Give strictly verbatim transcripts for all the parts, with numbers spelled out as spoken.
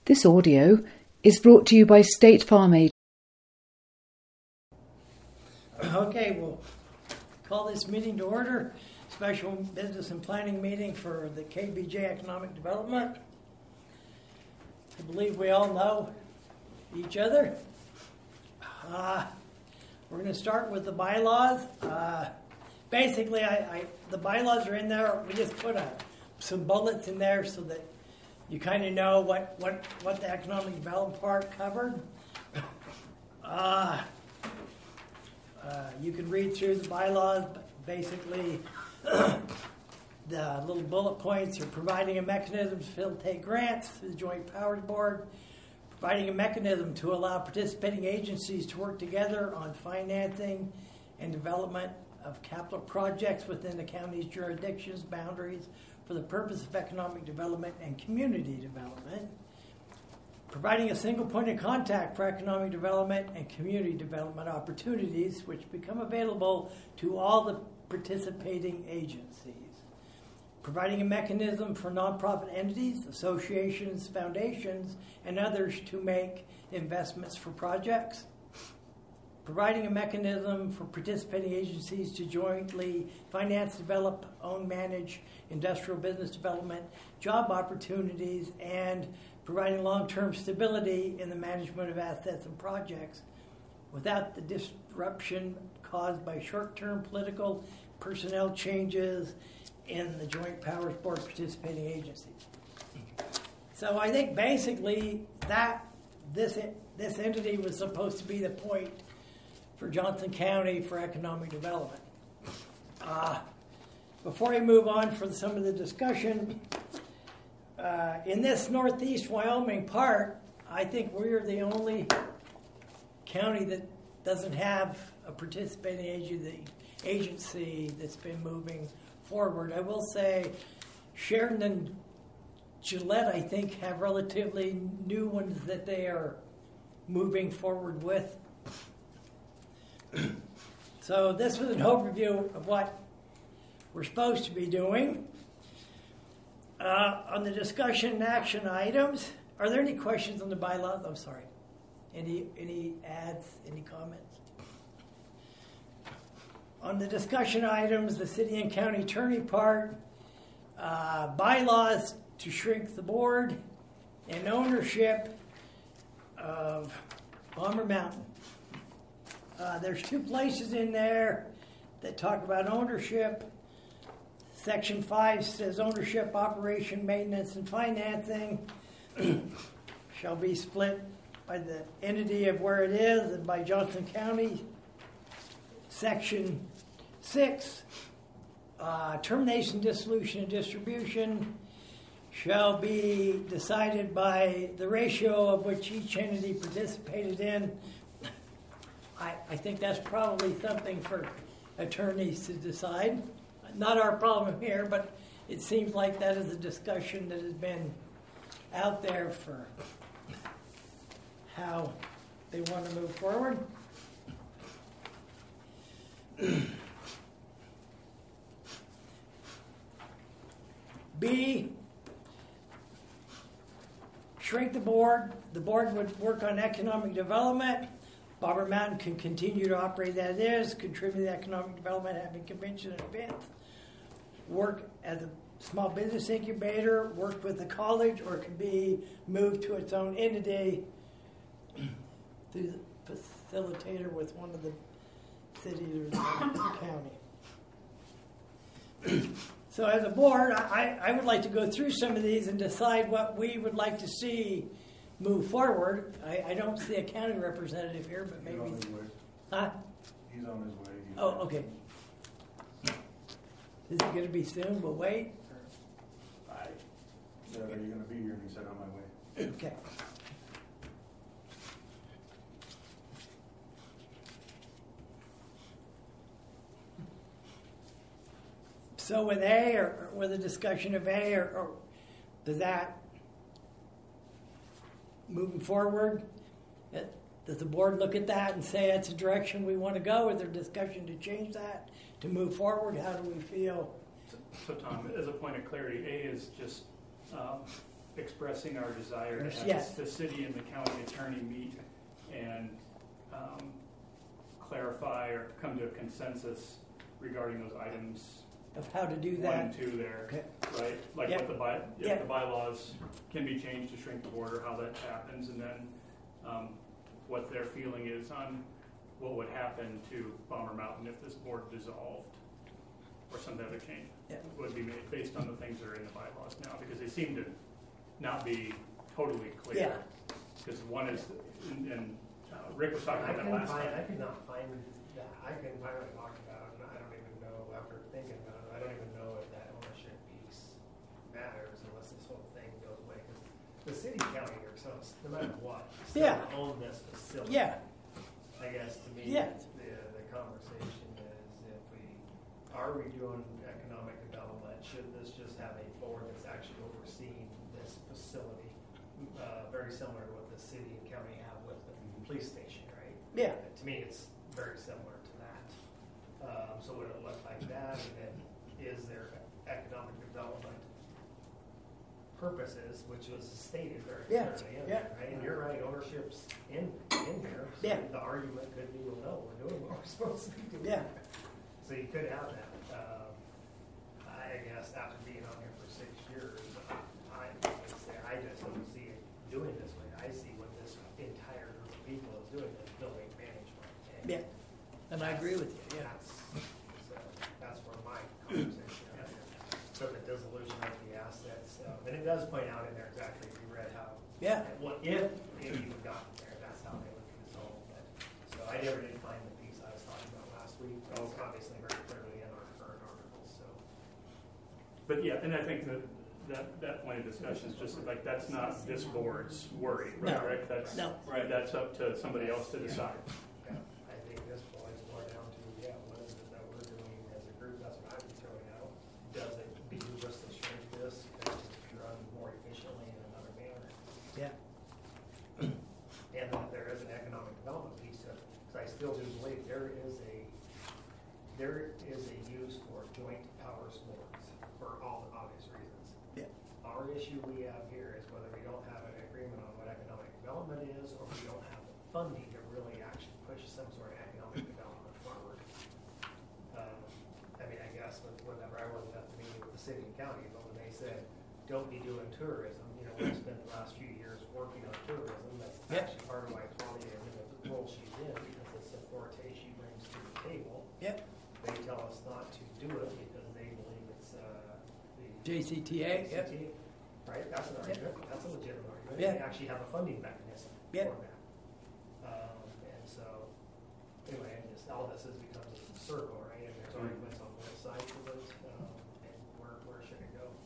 This audio is brought to you by State Farm Agents. Okay, we'll call this meeting to order. Special Business and Planning meeting for the K B J Economic Development. I believe we all know each other. Uh, we're going to start with the bylaws. Uh, basically, I, I, the bylaws are in there. We just put a, some bullets in there so that you kind of know what, what, what the economic development part covered. Uh, uh, you can read through the bylaws, but basically the little bullet points are providing a mechanism to facilitate grants through the Joint Powers Board, providing a mechanism to allow participating agencies to work together on financing and development of capital projects within the county's jurisdictions, boundaries, for the purpose of economic development and community development, providing a single point of contact for economic development and community development opportunities which become available to all the participating agencies, providing a mechanism for nonprofit entities, associations, foundations, and others to make investments for projects, providing a mechanism for participating agencies to jointly finance, develop, own, manage industrial business development, job opportunities, and providing long-term stability in the management of assets and projects without the disruption caused by short-term political personnel changes in the Joint Powers Board participating agencies. So I think basically that this this entity was supposed to be the point for Johnson County for economic development. Uh, before I move on for some of the discussion, uh, in this northeast Wyoming part, I think we're the only county that doesn't have a participating agency, agency that's been moving forward. I will say Sheridan and Gillette, I think, have relatively new ones that they are moving forward with. So this was an overview of what we're supposed to be doing. Uh, on the discussion and action items, are there any questions on the bylaws? I'm sorry. Any any adds, any comments? On the discussion items, the city and county attorney part, uh, bylaws to shrink the board, and ownership of Bomber Mountain. Uh, there's two places in there that talk about ownership. Section five says ownership, operation, maintenance, and financing shall be split by the entity of where it is and by Johnson County. Section six, uh, termination, dissolution, and distribution shall be decided by the ratio of which each entity participated in. I, I think that's probably something for attorneys to decide. Not our problem here, but it seems like that is a discussion that has been out there for how they want to move forward. B, shrink the board. The board would work on economic development. Bomber Mountain can continue to operate as is, contribute to economic development, having convention and events, work as a small business incubator, work with the college, or it could be moved to its own entity through the facilitator with one of the cities or the county. So as a board, I, I would like to go through some of these and decide what we would like to see move forward. I, I don't see a county representative here, but maybe. He's on his way. Huh? He's on his way. He's Oh, okay. Is it going to be soon? We'll wait. I said, "Are you going to be here?" And he said, "On my way." Okay. So with A, or, or with a discussion of A, or, or does that moving forward? Does the board look at that and say that's the direction we want to go? Is there discussion to change that, to move forward? How do we feel? So, Tom, as a point of clarity, A is just um, expressing our desire to have Yes. the city and the county attorney meet and um, clarify or come to a consensus regarding those items Of how to do one that. and two there, Okay. right? Like Yeah. what the by, if Yeah. the bylaws can be changed to shrink the border, how that happens, and then um, what their feeling is on what would happen to Bomber Mountain if this board dissolved or some other change Yeah. would be made based on the things that are in the bylaws now, because they seem to not be totally Yeah. clear. Because one is, and, and uh, Rick was talking I about that couldn't last find, I time. could not find that. I couldn't find what I talked about it, and I don't even know, after thinking about it, I don't even know if that ownership piece matters unless this whole thing goes away. Because the city, county, or something, no matter what, still Yeah. own this facility. Yeah, I guess to me, Yeah. the, the conversation is if we, are we doing economic development? Should this just have a board that's actually overseeing this facility? Uh, very similar to what the city and county have with the police station, right? Yeah. Uh, To me, it's very similar to that. Um, so would it look like that? And then is there economic development purposes, which was stated very Yeah, clearly in yeah. there, right? And you're right, ownership's in, in here. So Yeah. the argument could be, well, no, we're doing what we're supposed to be doing. Yeah. So you could have that. Um, I guess after being on here for six years, I would say I just don't see it doing this way. I see what this entire group of people is doing is building management. And yeah. And I agree with you, yeah. That's, so that's where my conversation is. So the dissolution of the assets, um, and it does point out in there exactly, if you read how. Yeah. What if it even gotten there, that's how they would resolve it. So I never did find the piece I was talking about last week. It's Okay. obviously very clearly in our current articles, so. But yeah, and I think that that, that point of discussion is just like, that's not this board's worry, right, No. Rick? That's, No. right, that's up to somebody else to decide. Yeah, I think this boils more down to, yeah, what is it that we're doing as a group? That's what I'm throwing out. Does it behoove us to shrink this, does it run more efficiently in another manner? Yeah. And that there is an economic development piece of it, because I still do believe there is a, there is a use for joint powers boards for all the obvious reasons. Yeah. Our issue we have here is whether we don't have an agreement on what economic development is, or we don't have the funding to really actually push some sort of economic development forward. Um, I mean, I guess with- whenever I wasn't at the meeting with the city and county, but when they said, don't be doing tourism, you know, we've spent the last few years working on tourism. That's Yeah. actually part of why Claudia is in the role she's in, because it's the forte she brings to the table. Yeah. They tell us not to do it because they believe it's uh, the J C T A, J C T A, right? That's an argument. That's a legitimate argument. Yeah. They actually have a funding mechanism Yeah. for that. Um, and so, anyway, and just all this has become a circle, right? And there's arguments on both sides of it. Um, and where where should it go?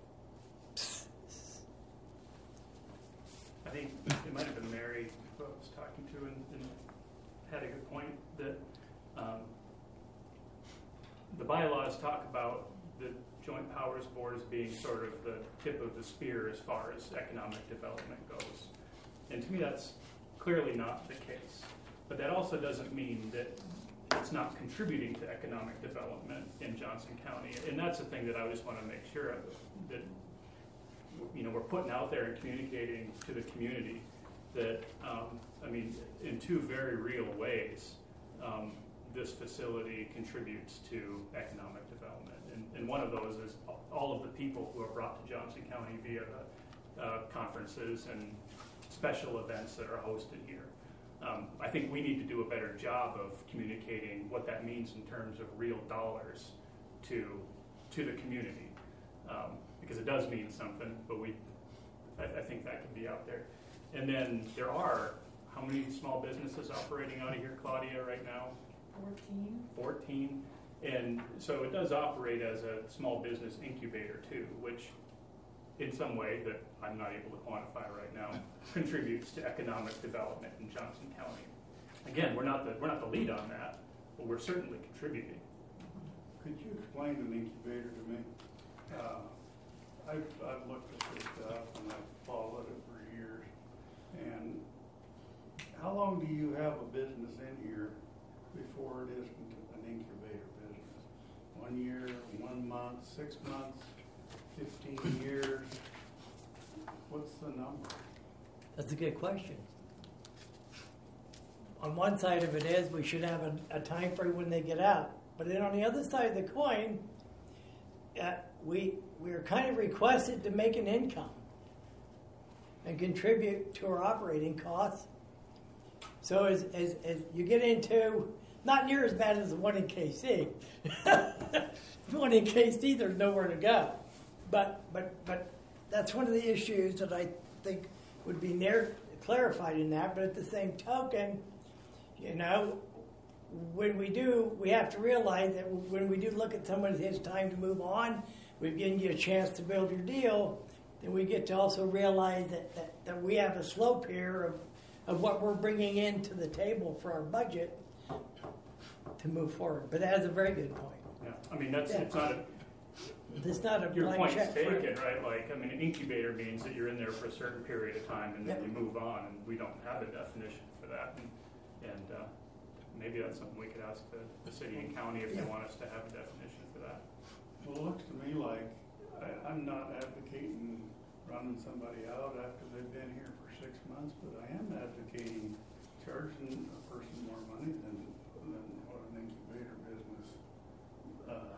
I think it might have been Mary who I was talking to and, and had a good point that um, the bylaws talk about the Joint Powers Board as being sort of the tip of the spear as far as economic development goes. And to me, that's clearly not the case. But that also doesn't mean that it's not contributing to economic development in Johnson County. And that's the thing that I just want to make sure of, that you know, we're putting out there and communicating to the community that, um, I mean, in two very real ways, um, this facility contributes to economic development. And, and one of those is all of the people who are brought to Johnson County via the uh, conferences and special events that are hosted here. Um, I think we need to do a better job of communicating what that means in terms of real dollars to to the community. Um, because it does mean something, but we, I, I think that can be out there. And then there are, how many small businesses operating out of here, Claudia, right now? Fourteen. fourteen. And so it does operate as a small business incubator too, which in some way that I'm not able to quantify right now, contributes to economic development in Johnson County. Again, we're not the, we're not the lead on that, but we're certainly contributing. Could you explain an incubator to me? Uh, I've, I've looked at this stuff and I've followed it for years. And how long do you have a business in here before it is an incubator business? One year, one month, six months, fifteen years? What's the number? That's a good question. On one side of it is we should have a, a time frame when they get out, but then on the other side of the coin, uh, we we are kind of requested to make an income and contribute to our operating costs. So as as, as you get into, not near as bad as the one in K C. The one in K C, there's nowhere to go. But but but that's one of the issues that I think would be near clarified in that. But at the same token, you know, when we do, we have to realize that when we do look at someone, it's time to move on. We've given you a chance to build your deal. Then we get to also realize that, that, that we have a slope here of, of what we're bringing into the table for our budget to move forward. But that is a very good point. Yeah, I mean, that's, Yeah. it's not a, It's not a your blank point's check. for- taken, right? Like, I mean, an incubator means that you're in there for a certain period of time and then Yep. you move on, and we don't have a definition for that. And, and uh, maybe that's something we could ask the, the city and county if they Yeah. want us to have a definition for that. Well, it looks to me like I, I'm not advocating running somebody out after they've been here for six months, but I am advocating charging a person more money than, than what an incubator business uh,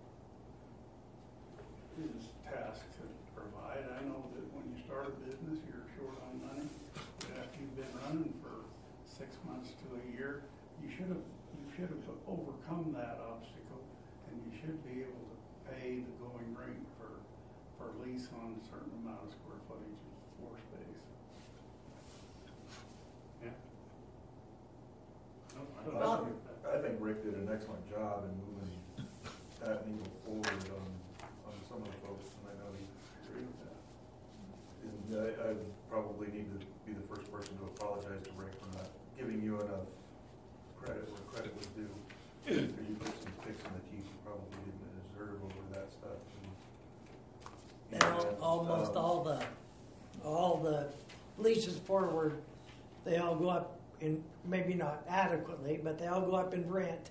is tasked to provide. I know that when you start a business, you're short on money, but after you've been running for six months to a year, you should have you should have overcome that obstacle, and you should be able to pay the going rate for for lease on a certain amount of square footage of floor space. Yeah. No, I don't I know. think, I think Rick did an excellent job in moving that needle forward on, on some of the folks, and I know he Agree with that. And I, I probably need to be the first person to apologize to Rick for not giving you enough credit where credit was due. Because you put some kicks in the teeth you probably didn't deserve over that stuff. And And, al- almost um, all the, all the leases forward, they all go up in, maybe not adequately, but they all go up in rent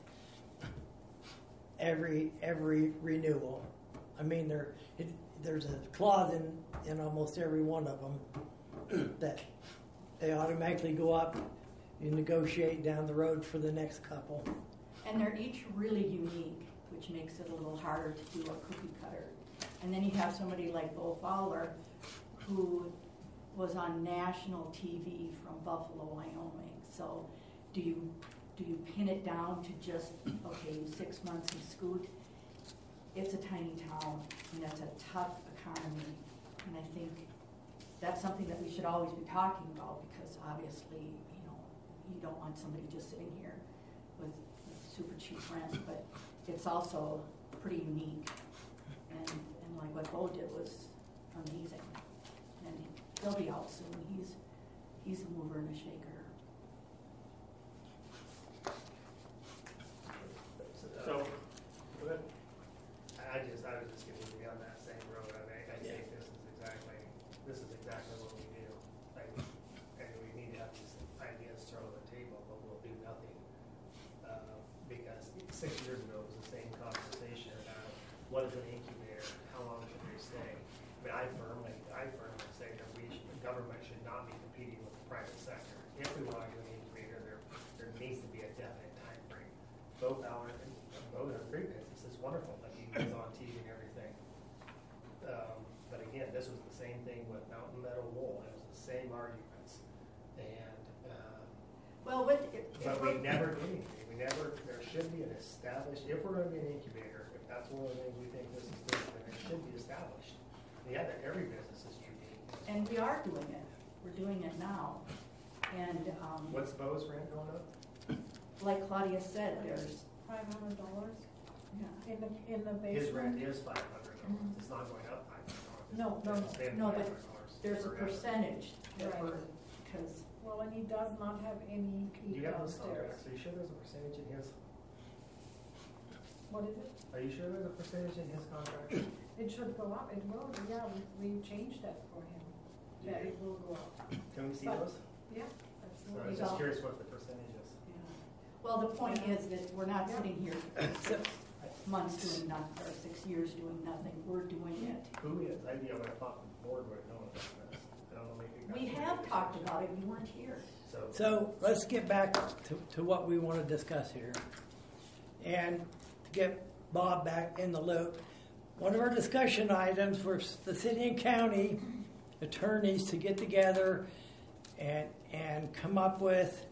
every, every renewal. I mean, there, it, there's a clause in, in almost every one of them that they automatically go up. You negotiate down the road for the next couple. And they're each really unique, which makes it a little harder to do a cookie cutter. And then you have somebody like Bo Fowler, who was on national T V from Buffalo, Wyoming. So do you do you pin it down to just, okay, six months in Scoot? It's a tiny town, and it's a tough economy. And I think that's something that we should always be talking about, because obviously, you know, you don't want somebody just sitting here with, with super cheap rent, but it's also pretty unique. And, and like what Bo did was amazing. And he'll be out soon. He's he's a mover and a shaker. So, Go ahead. I just, I was just gonna be on that same road. I mean, I Yeah. think this is exactly, this is exactly what we do. Like, and we need to have these ideas thrown on the table, but we'll do nothing. Uh, because six years ago, it was the same conversation about what is an incubator, how long should they stay? I mean, I firmly, I firmly say that we, should, the government should not be competing with the private sector. If we want to do an incubator, there, there needs to be a definite time frame. Both our, both our great business is wonderful, like he goes on T V and everything. Um, but again, this was the same thing with Mountain Meadow Wool. It was the same arguments. And, um, Well, with if but we're- we never did anything. We never, there should be an established, if we're going to be an incubator, if that's one of the things we think this is doing, then it should be established. Yeah, that every business is unique. and we are doing it. We're doing it now. And um, What's Bo's rent going up? like Claudia said, there's Five hundred dollars yeah. in the, in the His rent basement? is five hundred dollars. It's not going up five hundred dollars. No, no, It's been no, but five hundred dollars there's a forever. percentage that Right. we're, because Well, and he does not have any Do heat you have those contracts? downstairs. Are you sure there's a percentage in his, What is it? are you sure there's a percentage in his contract? It should go up, it will, yeah, we, we changed that for him, that it will go up. Can we see But- those? Yeah, So I absolutely. was just curious what the percentage is. yeah. Well, the point is that we're not Yeah. sitting here six months doing nothing, or six years doing nothing. We're doing it. Who is? I, you know, I thought the board would have known about this. talked about it, you weren't here. So, So let's get back to, to what we want to discuss here. And to get Bob back in the loop, one of our discussion items was the city and county attorneys to get together and and come up with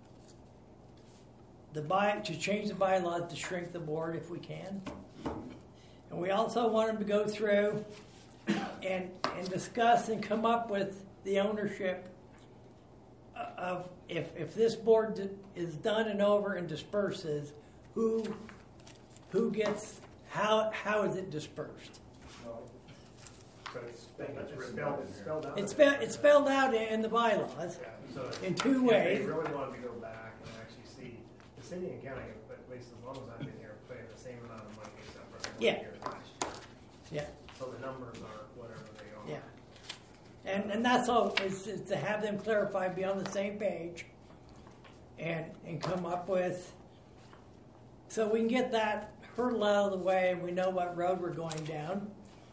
the by to change the bylaws to shrink the board if we can. And we also want them to go through and and discuss and come up with the ownership of if if this board is done and over and disperses, who who gets how how is it dispersed? so it's, it's spelled, it's spelled out. It's spelled it's spelled out in the bylaws Yeah, so in two if ways. they really wanted to go back and actually see, the city and county, but at least as long as I've been here, put in the same amount of money except for the Yeah. one year last year. Yeah, So the numbers are whatever they are. yeah, and and that's all is, is to have them clarify, be on the same page, and and come up with so we can get that hurdle out of the way and we know what road we're going down.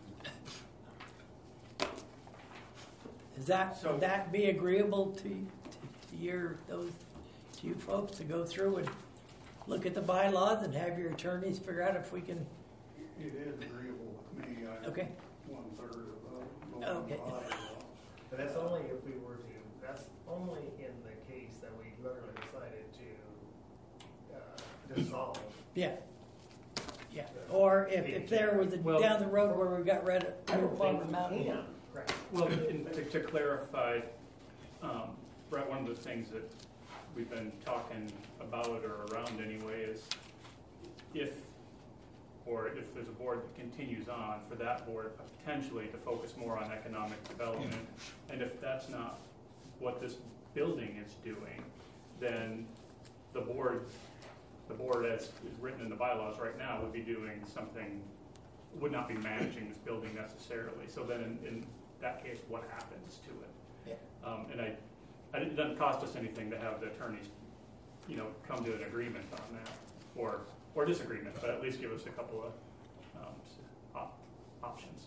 Is that So- would that be agreeable to, to, to your those to you folks to go through and look at the bylaws and have your attorneys figure out if we can? It is agreeable with me. I Okay. one third of uh, going Okay. by. But that's only if we were to, that's only in the case that we literally decided to uh, dissolve. Yeah. Yeah. Or if, if there was a Well- down the road where we got rid of I don't New think Palmer we Mountain. can. Correct. Well, in, to, to clarify, um, Brett, one of the things that we've been talking about or around anyway is if, or if there's a board that continues on, for that board potentially to focus more on economic development. And if that's not what this building is doing, then the board, the board as is written in the bylaws right now would be doing something, would not be managing this building necessarily. So then in, in that case, what happens to it? Yeah. Um, and I, I, it doesn't cost us anything to have the attorneys, you know, come to an agreement on that, or or disagreement, but at least give us a couple of um, op- options.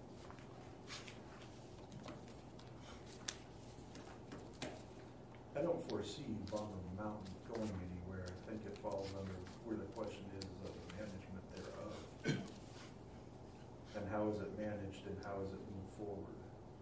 I don't foresee Bonner Mountain going anywhere. I think it falls under where the question is of the management thereof. And how is it managed and how is it moved forward?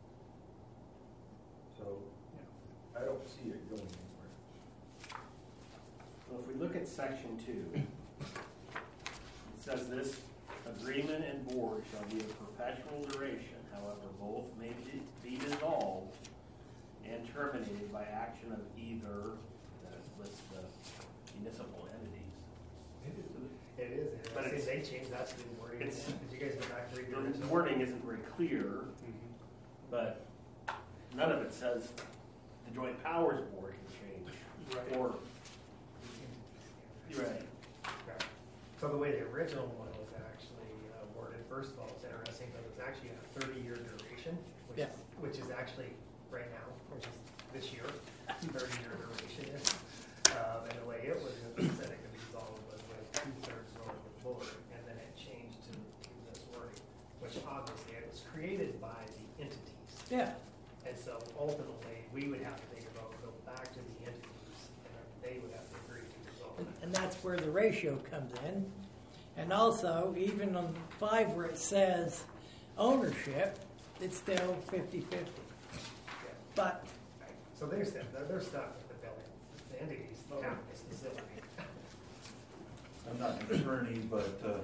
So, I don't see it going anywhere. Well, if we look at section two, it says this agreement and board shall be of perpetual duration, however, both may be- be dissolved and terminated by action of either, that lists the municipal entities. It is. and But I see it's- they changed that to the wording. it's- Did you guys go back to read the The original? wording isn't very clear, but none of it says the joint powers board can change. Right. Or, you're right. Okay. So the way the original one was actually uh, worded, first of all, it's interesting, but it's actually a thirty-year duration, which Yeah. is, which is actually right now, which is this year, thirty-year duration is. Um, and the way it was, it said it could be dissolved was with two-thirds vote of the board, and then it changed to, to this wording, which obviously it was created by the entities. Yeah. And so ultimately, we would have to think about, go back to the entities, and they would have to agree to dissolve. And, and that's where the ratio comes in. And also, even on five where it says ownership, it's still fifty-fifty. But So they're, st- they're, they're stuck with the building, the entities, the county, specifically. I'm not an attorney, but, uh,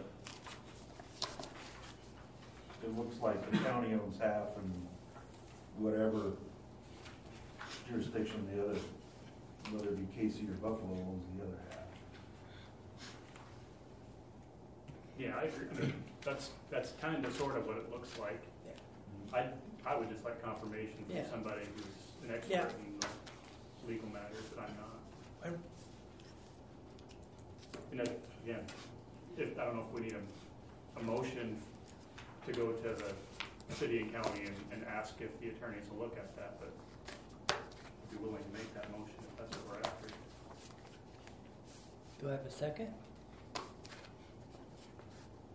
it looks like the county owns half and whatever jurisdiction the other, whether it be Casey or Buffalo, owns the other half. Yeah, I agree. I mean, that's, that's kind of sort of what it looks like. Yeah. I, I would just like confirmation from Yeah. somebody who's an expert Yeah. in the legal matters that I'm not. um, You know, again, if, I don't know if we need a, a motion to go to the city and county and, and ask if the attorneys will look at that, but I'd be willing to make that motion if that's what we're after. do I have a second?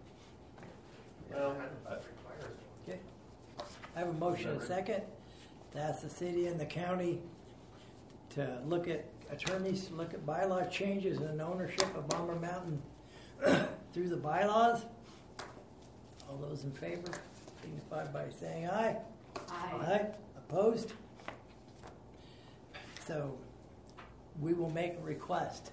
Well, That requires one. Okay. I have a motion and a second to ask the city and the county to look at, attorneys to look at bylaw changes and ownership of Bomber Mountain through the bylaws. All those in favor signify by saying aye. Aye. Opposed? So we will make a request.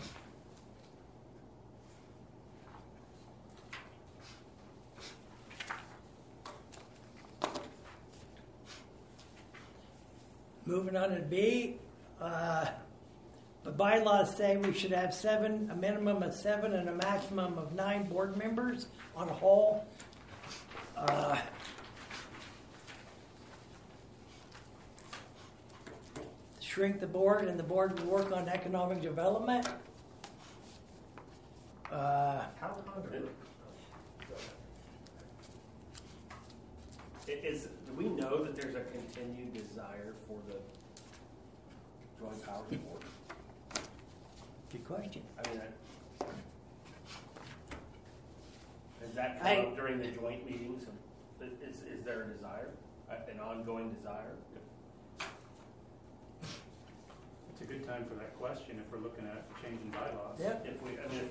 Moving on to B, uh, the bylaws say we should have seven, a minimum of seven and a maximum of nine board members on a whole. Uh, shrink the board, and the board will work on economic development. Uh, How controversial? I- Is, do we know that there's a continued desire for the Joint Powers Board? good question. I mean, I, has that come I- up during the joint meetings? Is, is there a desire, an ongoing desire? It's a good time for that question if we're looking at changing bylaws. Yep. If we, I mean, if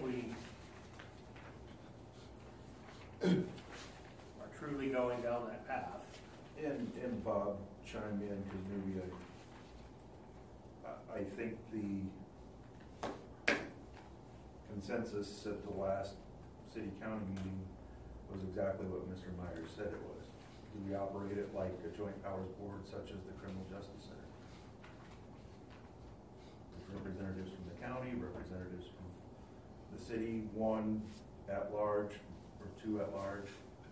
we are truly going down that path. And, and Bob chime in, because maybe I, I- I think the consensus at the last city-county meeting was exactly what Mister Myers said it was. Do we operate it like a joint powers board such as the Criminal Justice Center? Representatives from the county, representatives from the city, one at large or two at large.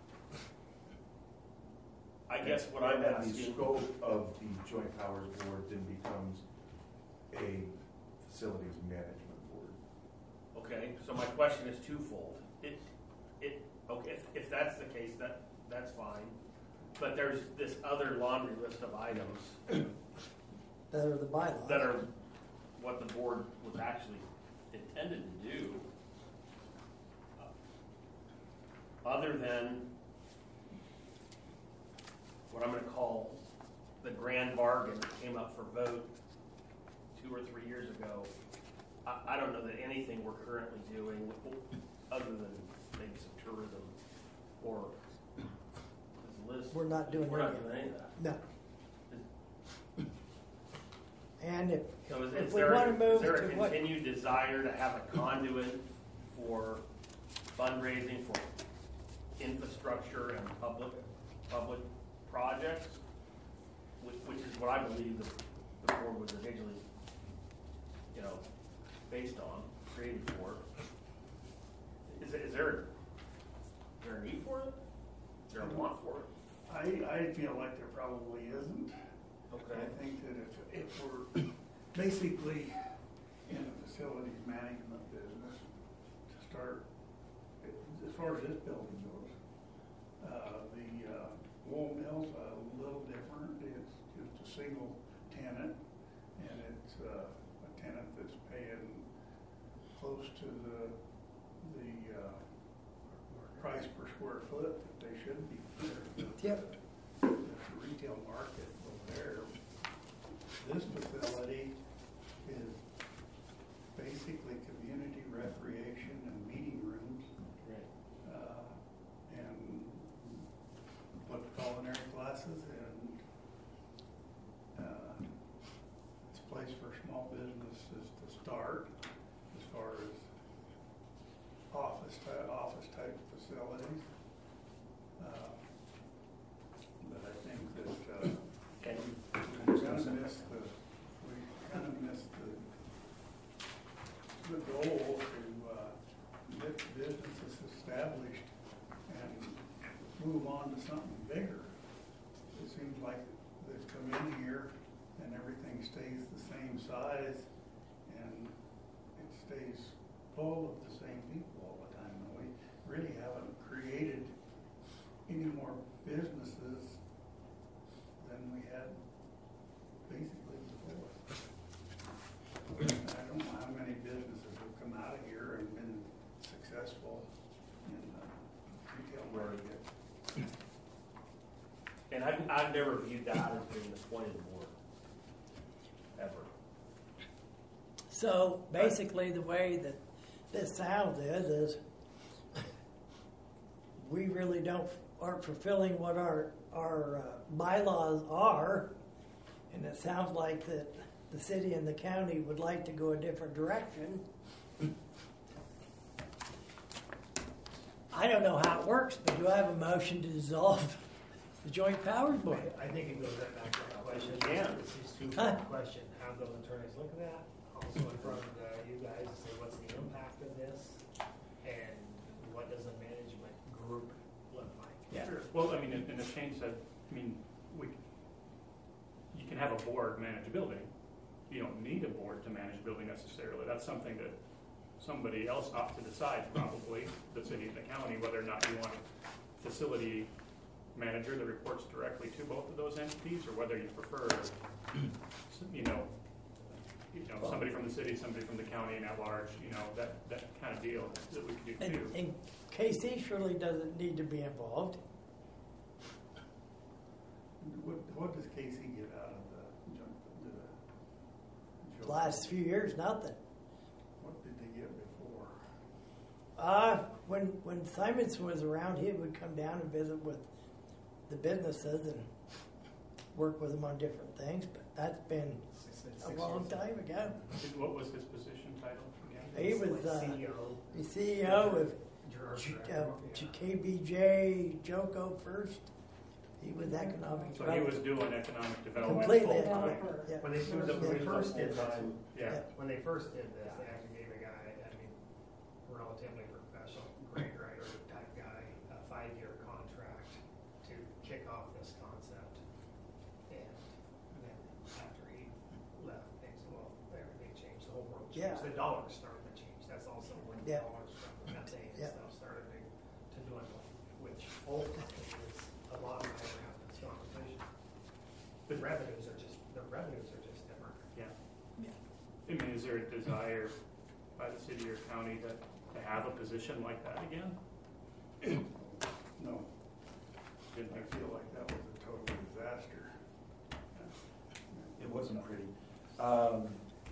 I guess what I'm And the asking, scope of the Joint Powers Board then becomes a facilities management board. okay, so my question is twofold. It, it, okay, if, if that's the case, that, that's fine. But there's this other laundry list of items That are the bylaws. that are what the board was actually intended to do. Uh, Other than what I'm gonna call the grand bargain that came up for vote two or three years ago. I, I don't know that anything we're currently doing, other than maybe some tourism or this list. We're not doing We're not any of doing any of that. No. And if, So is, if is we there, want to is move there to a what, continued desire to have a conduit for fundraising for infrastructure and public, public projects? Which, which is what I believe the, the board was originally, you know, based on, created for. Is, is there, is there a need for it? Is there a want for it? I, I feel like there probably isn't. Okay. I think that if, if we're basically in a facilities management business, to start, as far as this building goes, uh, the, uh, wool mill's a little different. It's just a single tenant, and it's, uh, a tenant that's paying close to the, the, uh, price per square foot that they should be. yep, There's a retail market over there. This facility is basically community recreation and meeting rooms, Right. uh, and put culinary classes, and uh, it's a place for small businesses to start as far as office type, office type facilities. Uh, But I think that, uh, Okay. we kind of missed the, we kind of missed the, the goal to, uh, get businesses established and move on to something bigger. It seems like they come in here and everything stays the same size, and it stays full of the same people all the time. And we really haven't created any more businesses than we had basically before. I don't know how many businesses have come out of here and been successful in the retail market. And I, I I've never viewed that as being the point of the board, ever. So basically, the way that this sounds is, is we really don't, aren't fulfilling what our, our uh, bylaws are, and it sounds like that the city and the county would like to go a different direction. I don't know how it works, but do I have a motion to dissolve the Joint Powers Board? I think it goes right back to the question. Yeah. It's a two Huh? question. Have those attorneys look at that? Also in front of uh, you guys to say what's the impact of this? And what does a management group look like? Yeah. Sure. Well, I mean, and and as Shane said, I mean, we, you can have a board manage a building. You don't need a board to manage a building necessarily. That's something that somebody else ought to decide, probably, the city and the county, whether or not you want a facility manager that reports directly to both of those entities, or whether you prefer, you know, you know, somebody from the city, somebody from the county, and at large, you know, that, that kind of deal that we could do And, too. and K C surely doesn't need to be involved. What, what does K C get out of the, the, The last few years, nothing. what did they get before? Uh, when when Simonson was around, he would come down and visit with the businesses and work with them on different things. But that's been Six- a six long years ago. time ago. What was his position title again? He was uh, C E O. the C E O of Juror Ch- director, uh, yeah. K B J Joko first. He was economic So he was development. doing economic development Completely. full time. Yeah. When they He was first, a- when they he was a first did this, full-time, yeah. when they first did this, they actually gave a guy, I mean, relatively professional, grant writer type guy, a five-year contract to kick off this concept. And then after he left, things, well, everything changed, the whole world Yeah. changed. The dollars started to change. That's also when the Yeah. dollars from the methane and Yeah. stuff started to, to dwindle, which ultimately is a lot of what happens to competition. The revenues are just, the revenues are just different. Yeah. Yeah. I mean, is there a desire by the city or county to, to have a position like that again? No, Didn't I think so. feel like that was a total disaster. It wasn't pretty. Um,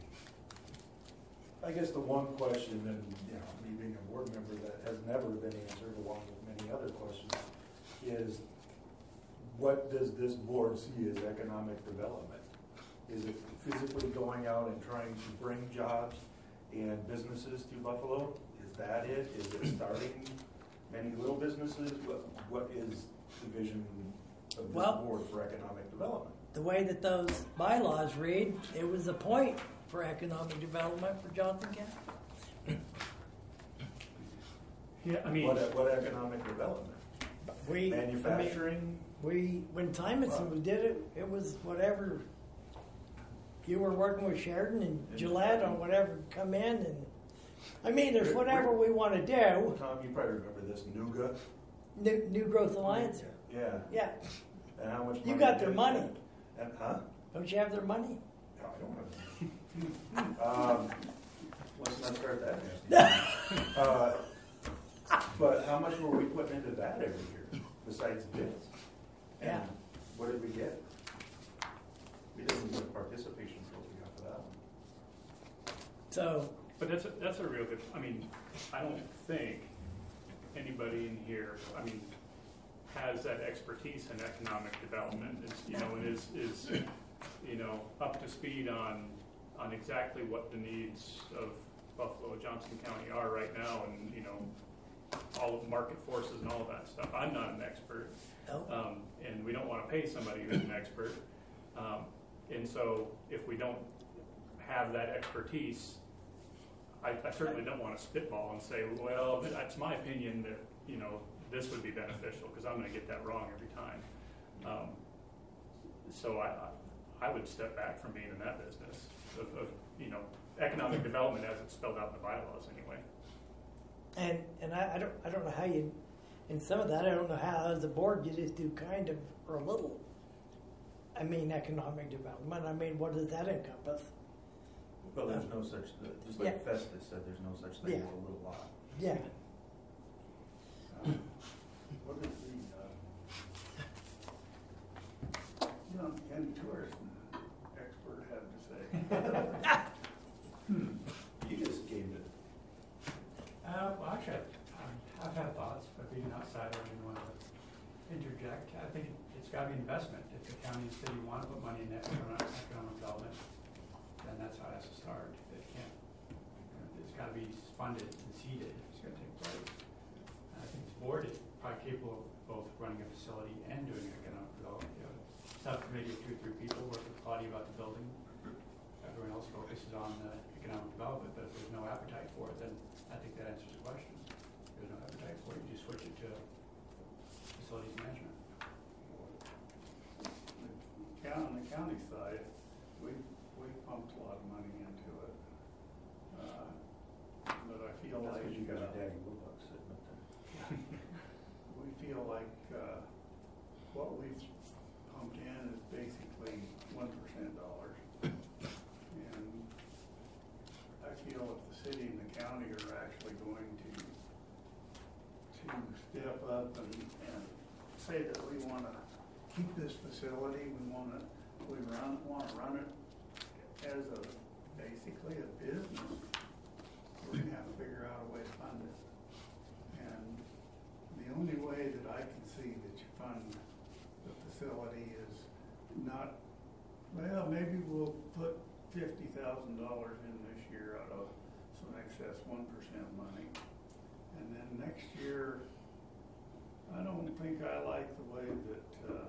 I guess the one question, and, you know, me being a board member, that has never been answered, along with many other questions, is what does this board see as economic development? Is it physically going out and trying to bring jobs and businesses to Buffalo? Is that it? Is it starting many little businesses? What, what is the vision of this Well- board for economic development? The way that those bylaws read, it was a point for economic development for Johnson County. Yeah, I mean, What, what economic development? We, I mean, Manufacturing? we, when Simonson did it, it was whatever, you were working with Sheridan and Gillette on whatever come in and, I mean, there's whatever we want to do. Tom, you probably remember this, Nuga? New, New Growth Alliance, Yeah. yeah. And how much money? You got their did- money. And, huh? Don't you have their money? No, I don't have. Um, let's not start that nasty. Uh, But how much were we putting into that every year, besides bids? And Yeah. what did we get? We didn't get a participation trophy off of that one. So, but that's a, that's a real good, I mean, I don't think anybody in here, I mean, has that expertise in economic development, is, you know, and is, is, you know, up to speed on, on exactly what the needs of Buffalo, Johnson County are right now, and, you know, all of market forces and all of that stuff. I'm not an expert, no. um, and we don't want to pay somebody who's an expert. Um, and so if we don't have that expertise, I, I certainly don't want to spitball and say, well, that's my opinion that, you know, this would be beneficial, because I'm going to get that wrong every time. Um, so I, I would step back from being in that business of, of, you know, economic development as it's spelled out in the bylaws anyway. And, and I, I don't, I don't know how you, in some of that, I don't know how as a board you just do kind of, or a little, I mean, economic development. I mean, what does that encompass? Well, there's no such, just like Yeah. Festus said, there's no such thing Yeah. as a little lot. Yeah. Uh, What is the, uh, Hmm, you just gave it. Uh, well, actually, I've, I've had thoughts, but being an outsider, I didn't want to interject. I think it's got to be investment. If the county and city want to put money in that economic economic development, then that's how it has to start. It can't. It's got to be funded and seeded. It's going to take place. And I think this board is probably capable of both running a facility and doing economic development. You know, subcommittee of two or three people work with Claudia about the building. Everyone else focuses on the economic development, but if there's no appetite for it, then I think that answers the question. If there's no appetite for it, you just switch it to facilities management. Yeah, on the county side, we, we pumped a lot of money into it. Uh, But I feel That's like. because you got uh, a daddy blue book sitting up there. We feel like, uh, what we've pumped in is basically one percent dollars. And I feel if the city and the county are actually going to, to step up and, and say that we wanna keep this facility, we wanna, we run, wanna run it as a, basically a business, we're gonna have to figure out a way to fund it. And the only way that I can see that you fund the facility is not, well, maybe we'll put fifty thousand dollars in this year out of some excess one percent money. And then next year, I don't think I like the way that,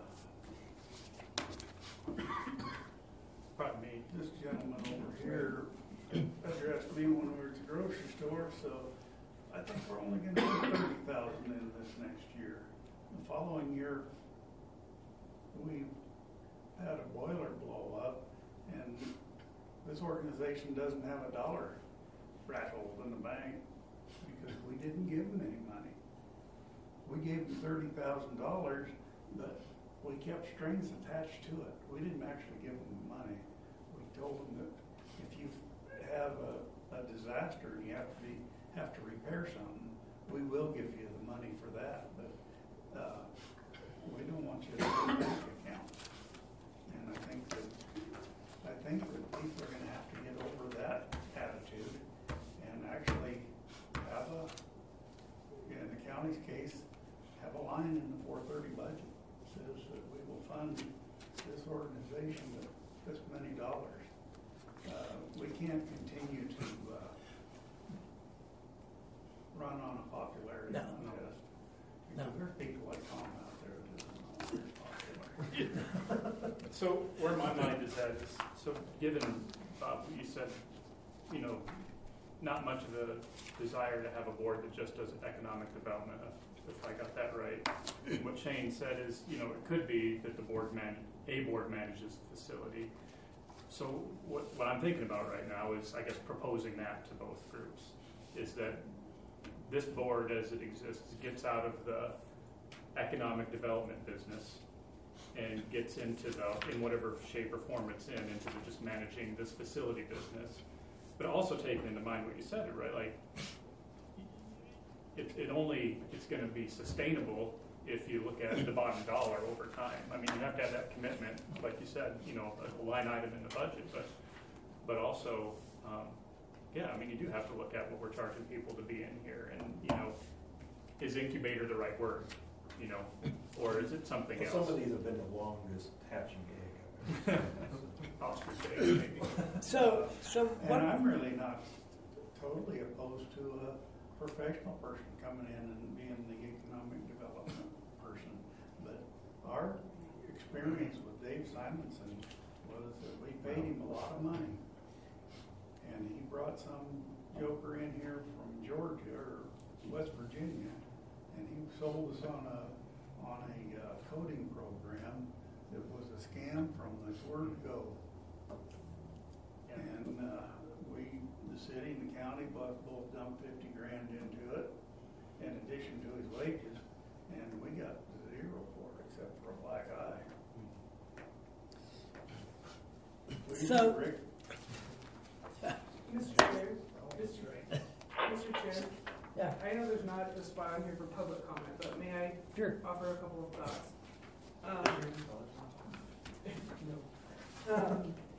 uh, Pardon me. this gentleman over here addressed me when we were at the grocery store, so I think we're only gonna put thirty thousand in this next year. The following year, we had a boiler blow up, and this organization doesn't have a dollar rattled in the bank because we didn't give them any money. We gave them thirty thousand dollars, but we kept strings attached to it. We didn't actually give them the money. We told them that if you have a, a disaster and you have to be, have to repair something, we will give you the money for that, but, uh, we don't want you to have a bank account. And I think that, I think that people are gonna have to get over that attitude and actually have a, in the county's case, have a line in the four thirty budget that says that we will fund this organization with this many dollars. Uh, we can't continue to, uh, run on a popularity No. contest. No. Because there's people like Tom out there that are not very popular. So where my mind is at is, so given, Bob, what you said, you know, not much of a desire to have a board that just does economic development, if if I got that right. What Shane said is, you know, it could be that the board man, a board manages the facility. So what, what I'm thinking about right now is, I guess, proposing that to both groups, is that this board as it exists gets out of the economic development business and gets into the, in whatever shape or form it's in, into the just managing this facility business. But also taking into mind what you said, right? Like, it, it only, it's gonna be sustainable if you look at the bottom dollar over time. I mean, you have to have that commitment, like you said, you know, a line item in the budget, but, but also, um, yeah, I mean, you do have to look at what we're charging people to be in here, and, you know, is incubator the right word, you know, or is it something Well, else? some of these have been the longest hatching egg. Ostrich egg, maybe. So, so what? And I'm really not totally opposed to a professional person coming in and being the economic development person. But our experience with Dave Simonson was that we paid him a lot of money. And he brought some joker in here from Georgia or West Virginia, and he sold us on a, on a uh, coding program that was a scam from the word go. And uh, we, the city and the county, both, both dumped fifty grand into it, in addition to his wages, and we got zero for it, except for a black eye. What do you So- think, Rick? Mister Chair, Mister Mister Chair, Yeah, I know there's not a spot on here for public comment, but may I sure. offer a couple of thoughts? Um, um,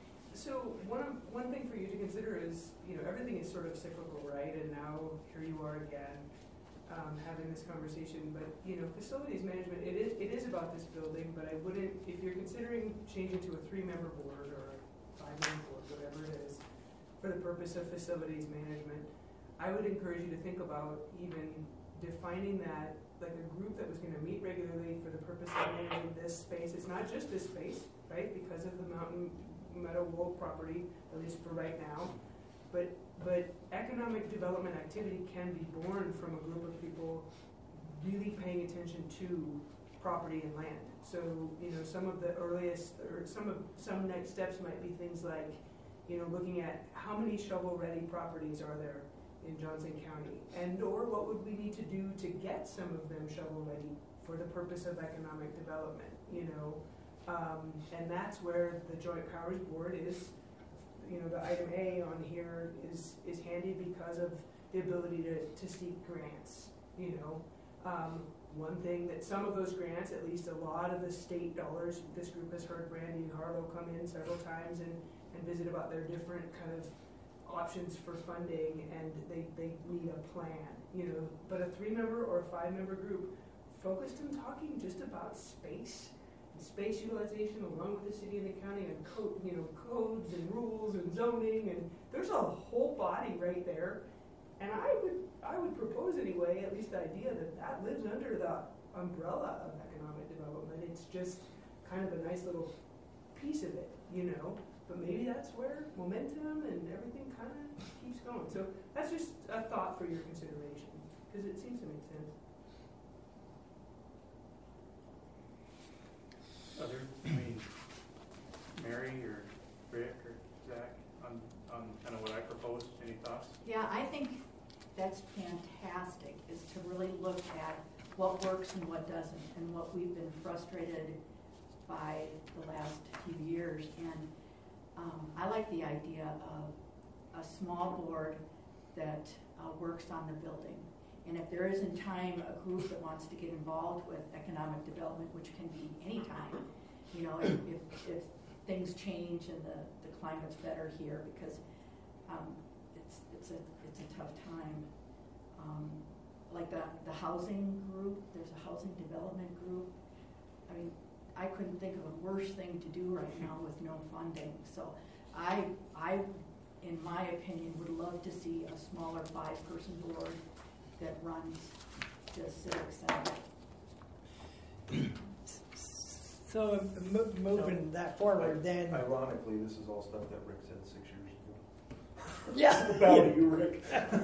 So one of, one thing for you to consider is, you know, everything is sort of cyclical, right? And now here you are again, um, having this conversation. But, you know, facilities management, it is, it is about this building, but I wouldn't, if you're considering changing to a three-member board or a five-member board, whatever it is, for the purpose of facilities management, I would encourage you to think about even defining that, like a group that was going to meet regularly for the purpose of managing this space. It's not just this space, right, because of the Mountain Meadow Wolf property, at least for right now. But but economic development activity can be born from a group of people really paying attention to property and land. So, you know, some of the earliest, or some of some next steps might be things like, you know, looking at how many shovel-ready properties are there in Johnson County, and or what would we need to do to get some of them shovel-ready for the purpose of economic development, you know. Um, and that's where the Joint Powers Board is, you know, the item A on here is is handy because of the ability to, to seek grants, you know. Um, one thing that some of those grants, at least a lot of the state dollars, this group has heard Brandy and Harlow come in several times and, and visit about their different kind of options for funding, and they, they need a plan, you know. But a three-member or a five-member group focused on talking just about space, space utilization along with the city and the county, and code, you know, codes and rules and zoning, and there's a whole body right there. And I would I would propose anyway, at least the idea that that lives under the umbrella of economic development. It's just kind of a nice little piece of it, you know. But maybe that's where momentum and everything kind of keeps going. So that's just a thought for your consideration, because it seems to make sense. Other, I mean, Mary or Rick or Zach, on, on kind of what I proposed, any thoughts? Yeah, I think that's fantastic, is to really look at what works and what doesn't, and what we've been frustrated by the last few years. And um, I like the idea of a small board that uh, works on the building. And if there is in time a group that wants to get involved with economic development, which can be any time, you know, if, if, if things change and the, the climate's better here, because um, it's it's a it's a tough time. Um, like the, the housing group, there's a housing development group. I mean, I couldn't think of a worse thing to do right now with no funding. So I, I, in my opinion, would love to see a smaller five-person board that runs the civic center. So mo- moving that forward, then. Ironically, this is all stuff that Rick said six years ago. Yeah. About you, Rick.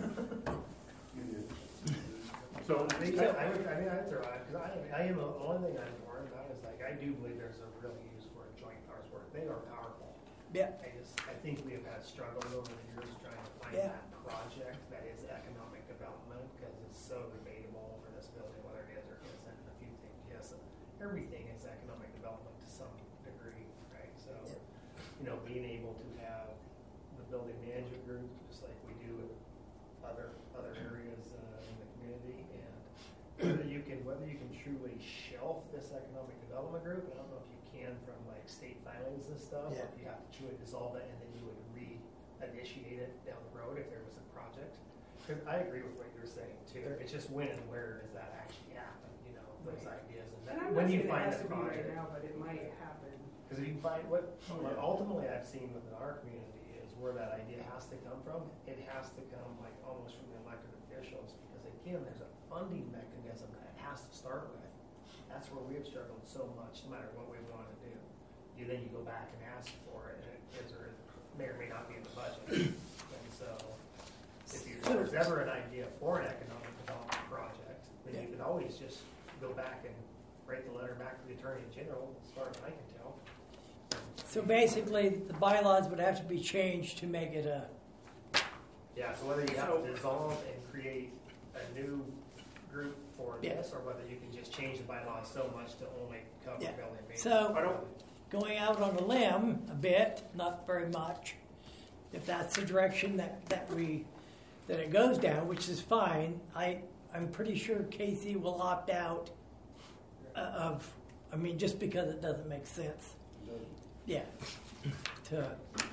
You did. So, I think I, I would, I mean, I'd throw out, because I, I am, the only thing I'm for, and that is like, I do believe there's a real use for a joint powers board. They are powerful. Yeah. I just, I think we have had struggles over the years trying to find Yeah. that project that is economic development, because it's so debatable for this building, whether it is or isn't. And a few things, yes, everything is economic development to some degree, right? So, Yeah. you know, being able to have the building management group, just like we do with other other areas uh, in the community, and whether you can whether you can truly shelf this economic development group. I don't know if you can from like state filings and stuff, Yeah. or if you have to truly dissolve it and then you would re-initiate it down the road if there was a project. Because I agree with what you're saying too. It's just when and where does that actually happen? You know, those Right. ideas, and, And that, I'm when not you saying it find has the to be right project. now, but it might happen. Because if you can find what, what ultimately I've seen within our community is where that idea has to come from. It has to come like almost from the elected officials, because again, there's a funding mechanism that it has to start with. That's where we have struggled so much, no matter what we want to do. You then you go back and ask for it, and it is or may or may not be in the budget. And so, if, you, if there's ever an idea for an economic development project, then you can always just go back and write the letter back to the Attorney General, as far as I can tell. So basically, the bylaws would have to be changed to make it a. Yeah, so whether you have to dissolve and create a new group for Yeah. this, or whether you can just change the bylaws so much to only cover Yeah. building maintenance. So- I don't, Going out on a limb a bit, not very much, if that's the direction that, that we that it goes down, which is fine. I I'm pretty sure Casey will opt out uh, of. I mean, just because it doesn't make sense. Yeah. To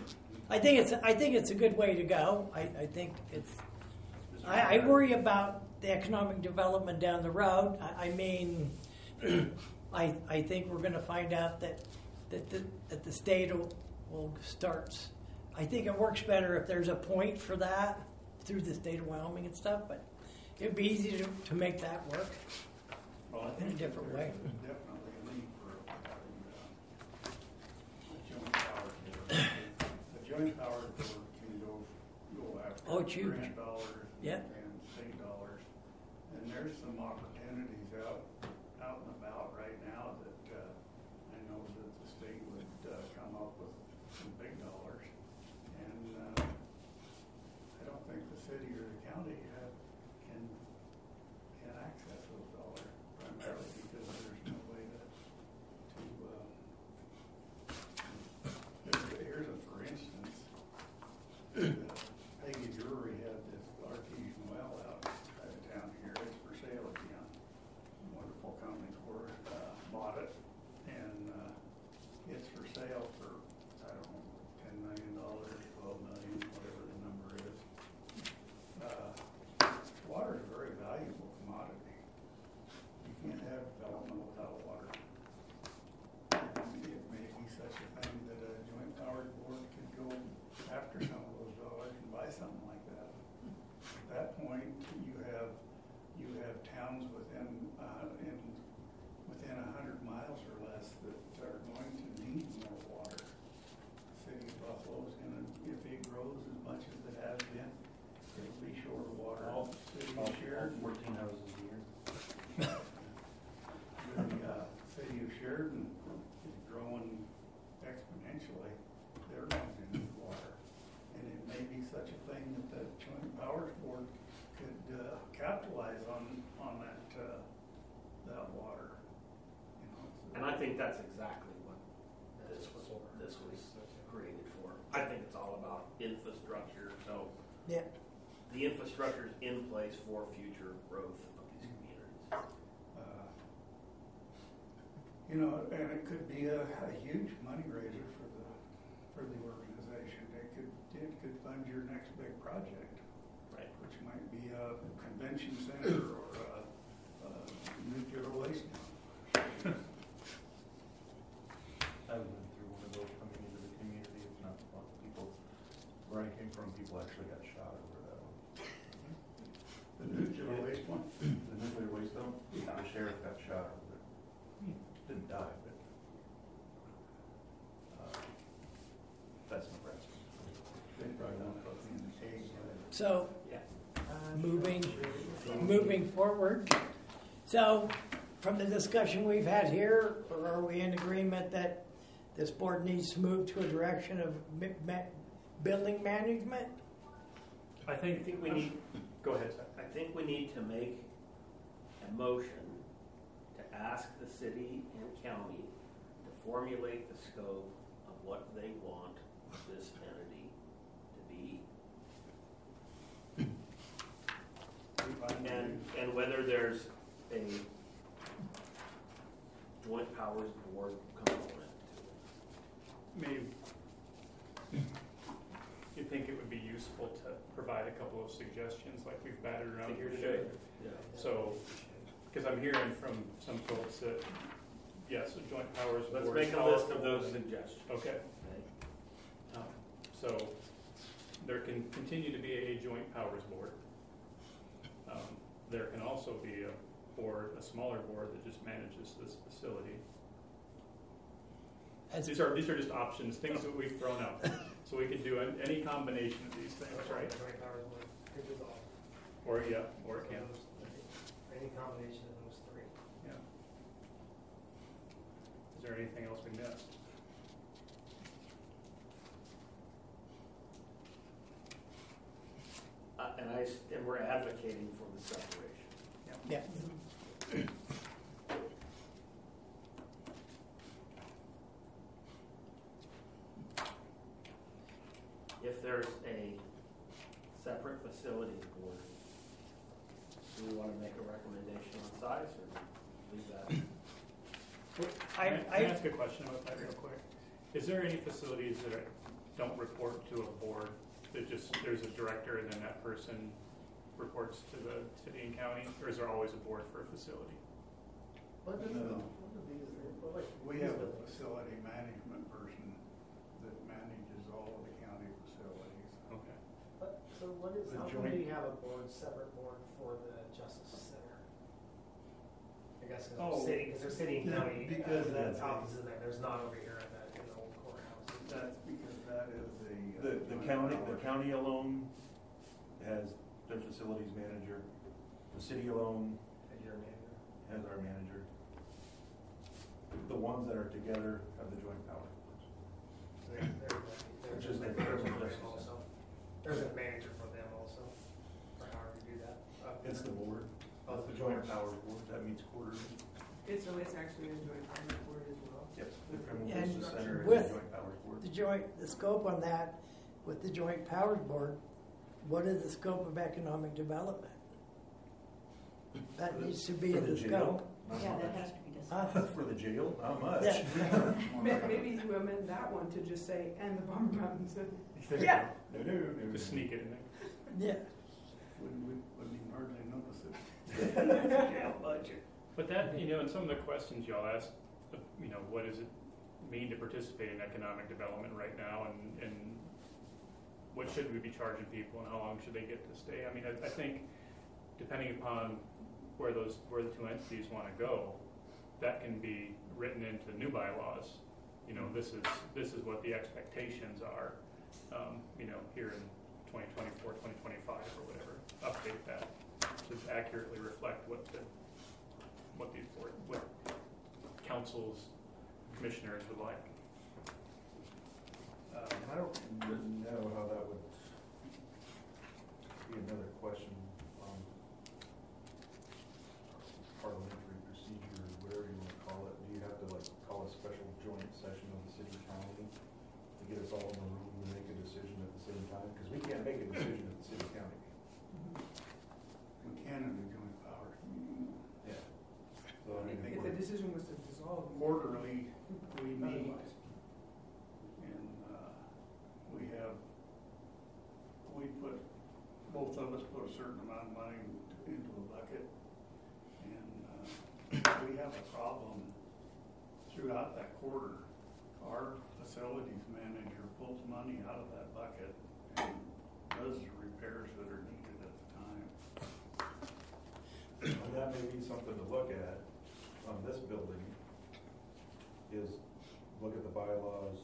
I think it's I think it's a good way to go. I, I think it's. I, I worry about the economic development down the road. I, I mean, I I think we're going to find out that that the, that the state will, will start. I think it works better if there's a point for that through the state of Wyoming and stuff. But it'd be easy to, to make that work Well, I in a think different there's way. Definitely a need for having uh, a joint power board. A joint power board can go, go after Oh, it's huge. grant dollars Yeah. and state dollars. And there's some opportunities out, out and about right now that uh, I know that the state would uh, come up with some big dollars. And uh, I don't think the city or the county have, can, can access those dollars primarily because there's no way to, to, uh, here's a- here's a for instance. uh, Peggy Drury had this artesian well out out of town here. It's for sale again. Wonderful company for it, uh, bought it, and uh, it's for sale for, I don't know, ten million dollars, twelve million, whatever the number is. Uh, water is a very valuable commodity. You can't have development without water. And it may be such a thing that a joint powers board could go after some of those dollars and buy something like that. At that point, you have, you have towns within, uh, in, within a hundred miles or less that are going to need more water. City of Buffalo is gonna, if it grows as much as it has been, it'll be short of water. All- City All of Sheridan. fourteen houses a year. The uh, city of Sheridan is growing exponentially. They're going to need water. And it may be such a thing that the Joint Powers Board could uh, capitalize on, on that, uh, that water. You know, so- And I think that's exactly what this was, this was created for. I think it's all about infrastructure, so Yeah. the infrastructure is in place for future growth of these communities. Uh, You know, and it could be a, a huge money raiser for the, for the organization. It could, it could fund your next big project, Right. which might be a convention center or a, a nuclear waste dump. I've been through one of those coming into the community. It's not fun. People, where I came from, people actually got shot over that one. The nuclear waste one. The nuclear waste dump, the sheriff got shot over it. He didn't die, but, uh, that's Nebraska. They probably don't put me in the cage. So Yeah. moving moving forward. So from the discussion we've had here, are we in agreement that this board needs to move to a direction of mi- ma- building management? I I think, think we need, go ahead, Seth. I think we need to make a motion to ask the city and county to formulate the scope of what they want this entity to be. And, and whether there's a joint powers board component to it. Maybe, you think it would be useful to provide a couple of suggestions like we've batted I around think here we today? should. Yeah. So, because I'm hearing from some folks that, yes, a joint powers board. Let's is make a list of powerful those and- suggestions. Okay, Okay? um, so there can continue to be a joint powers board. Um, There can also be a board, a smaller board that just manages this facility. As- These are, these are just options, things that we've thrown out. So we could do an- any combination of these things, right? Joint powers board, could do all. Or, yeah, or it can, Those- Any combination of those three. yeah. Is there anything else we missed? Uh, and I, s- and we're advocating for the separation. Yeah. If there's a separate facilities board, do we want to make a recommendation on size or leave that? I, Can I I, ask a question about that real quick? Is there any facilities that are don't report to a board. It just, there's a director and then that person reports to the city and county, or is there always a board for a facility? What is, No. what are these, what like? We these have a buildings? facility management person that manages all of the county facilities. Okay. But, so what is, The how come do joint- you have a board, separate board for the Justice Center? I guess because Oh, they're city, because they're city and yeah, county, because uh, that's a- offices in there, there's not over here at the, in the old courthouse. That's because that is a. uh, The, the county, the county alone has their facilities manager. The city alone And your manager. has our manager. The ones that are together have the joint power boards. So there's, there's, there's Which is a the manager criminal for them justice also. There's a manager for them also, for however you do that. Uh, It's the board, Oh, the joint powers board, that meets quarterly. It's, so it's actually a joint powers board as well. Yep. The criminal And justice center is with- the joint powers board. The joint, the scope on that, with the Joint Powers Board, what is the scope of economic development? That For the- needs to be for in the the jail? scope. Not Yeah, that much. has to be discussed. Huh? For the jail, not much. Yeah. May- Maybe you amend that one to just say, and the Bomber Mountains. There you Yeah. No, no, no. go. Just sneak it in there. Yeah. Wouldn't, we wouldn't even hardly notice it. Jail budget. But that, you know, and some of the questions y'all asked, uh, you know, what does it mean to participate in economic development right now, and, and what should we be charging people, and how long should they get to stay? I mean, I, I think depending upon where those, where the two entities want to go, that can be written into new bylaws. You know, this is, this is what the expectations are, um, you know, here in twenty twenty-four, twenty twenty-five, or whatever. Update that to accurately reflect what the, what the, board- what councils, commissioners would like. Um, I don't know how that would be another question on parliamentary procedure, or whatever you want to call it. Do you have to like call a special joint session of the city county to get us all in the room and make a decision at the same time? Because we can't make a decision at the city county. We can in the joint powers. Yeah. So I mean, If the decision was to dissolve. Quarterly, we meet, Otherwise. and, uh, we have, we put, both of us put a certain amount of money into a bucket, and, uh, we have a problem throughout that quarter. Our facilities manager pulls money out of that bucket and does the repairs that are needed at the time. And that may be something to look at on this building, is look at the bylaws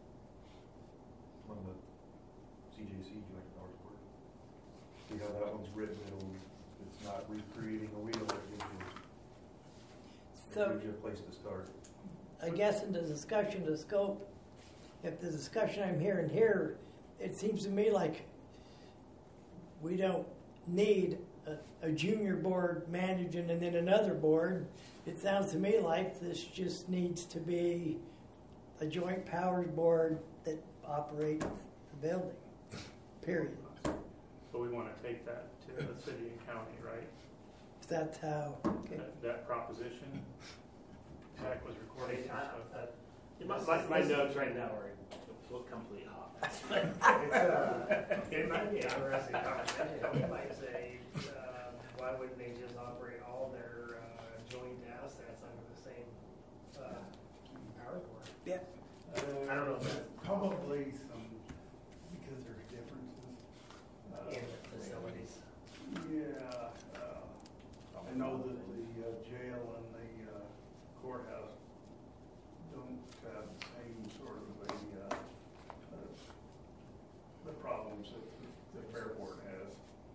on the C J C Joint Powers Board. See how that one's written, it'll, it's not recreating a wheel, it gives you, it So- gives you a place to start. I guess in the discussion, the scope, if the discussion I'm hearing here, it seems to me like we don't need a, a junior board managing and then another board. It sounds to me like this just needs to be a joint powers board that operates the building, period. But we want to take that to the city and county, right? If that's how, okay. That, that proposition, Zach was recording some I- stuff. I- My, my, my notes right now are a complete hot mess. It's, uh, it might be an interesting conversation. We might say, uh, why wouldn't they just operate all their, uh, joint assets under the same, uh, power board? Yeah. I don't know if that's Probably some, because there's differences. Uh, in the facilities. Yeah, uh, I know that the uh, jail and the uh, courthouse don't have the same sort of a, uh, uh, the problems that the the fair board has.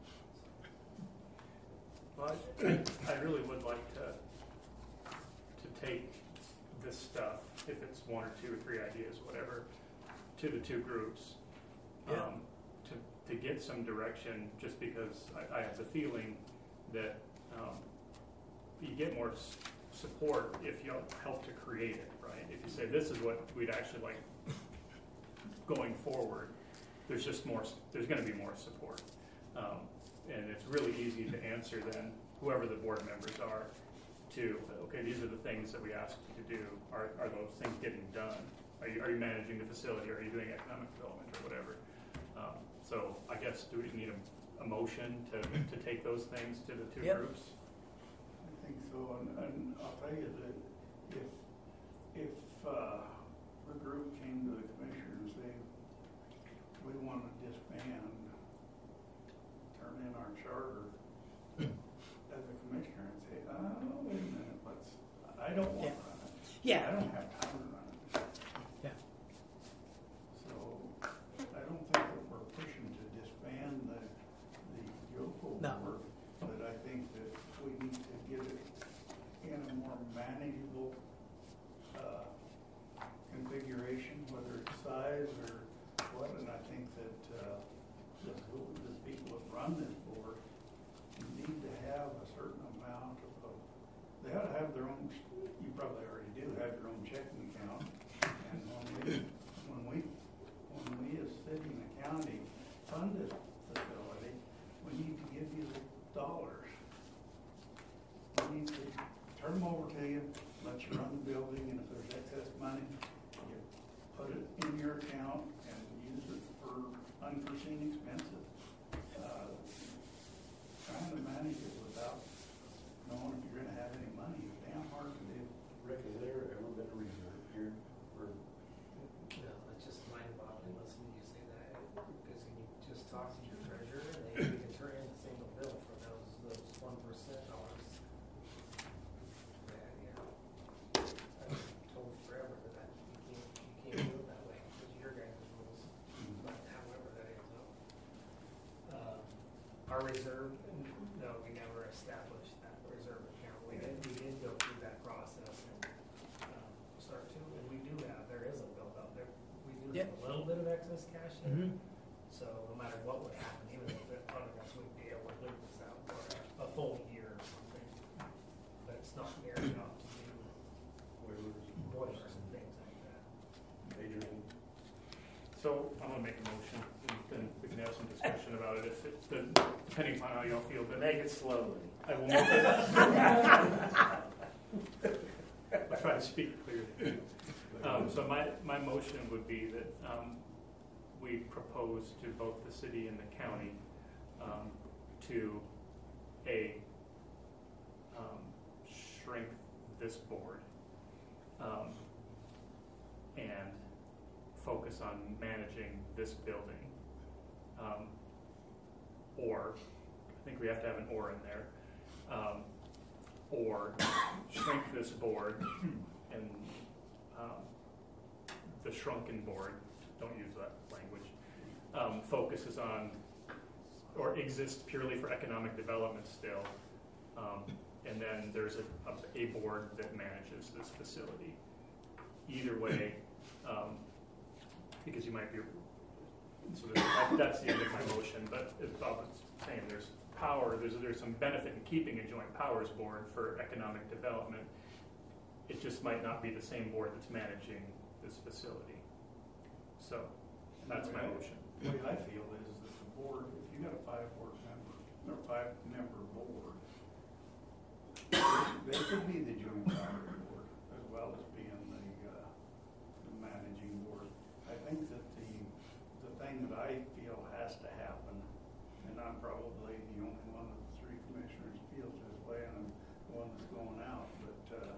Well, I, I really would like to, to take this stuff, if it's one or two or three ideas, whatever, to the two groups. Yeah. Um, to, to get some direction, just because I, I have the feeling that, um, you get more s- support if you help to create it, right? If you say, this is what we'd actually like going forward, there's just more, s- there's gonna be more support. Um, and it's really easy to answer then, whoever the board members are, to, okay, these are the things that we asked you to do, are, are those things getting done? Are you, are you managing the facility? Are you doing economic development or whatever? Um, so I guess, do we need a, a motion to, to take those things to the two Yep. groups? I think so, and, and I'll tell you that if, if, uh, the group came to the commissioner and say, we want to disband, turn in our charter as a commissioner and say, oh, wait a minute, let's, I don't want to run it. I Yeah, don't have time to run it. yeah. So I don't think that we're pushing to disband the, the Yoko No. board, but I think that we need to get it in a more manageable, uh, configuration, whether it's size or what, and I think that, uh, the, the people that run this board need to have a certain amount of, of, they ought to have their own, you probably already do, have your own checking account, and when we, when we, when we as city and the county fund this facility, we need to give you the dollars. We need to turn them over to you, let you run the building, and if there's excess money, you put it in your account and use it for unforeseen expenses. Uh, Trying to manage it without knowing if you're gonna have any money is damn hard to do. Rick, has there ever been a reserve here for, No, that's just mind-boggling listening to you say that, because when you just talk to your treasurer, and they you can turn in a single bill for those, those one percent dollars. Yeah, yeah. I've been told forever that that you can't, you can't do it that way, because your guys' rules, but however that ends up. Um, Our reserve, no, we never established that reserve account. We did, we did go through that process and, um, start to, and we do have, there is a buildup there. We do have a little bit of excess cash there. Mhm. So no matter what would happen, even if it funded us, we'd be able to live this out for a, a full year or something. But it's not near enough to do waivers, boilers and things like that. major league? So I'm gonna make a motion, and then we can have some discussion about it, if it, then, depending upon how y'all feel, but Make it slowly. I will make it. I'll try to speak clearly. Um, so my, my motion would be that, um, we propose to both the city and the county, um, to, A, um, shrink this board, um, and focus on managing this building. Um, or, I think we have to have an or in there, um, or shrink this board and um, the shrunken board, don't use that language, um, focuses on or exists purely for economic development still. Um, and then there's a, a, a board that manages this facility. Either way, um, because you might be, so that, that's the end of my motion, but as Bob was saying, there's power, there's, there's some benefit in keeping a joint powers board for economic development. It just might not be the same board that's managing this facility. So that's my motion. The way I feel is that the board, if you got a five board member, or five member board, they could be the joint powers board as well as being the, uh, the managing board. I think that the, the thing that I feel has to happen, and I'm probably the only one of the three commissioners who feels this way, and I'm the one that's going out, but, uh,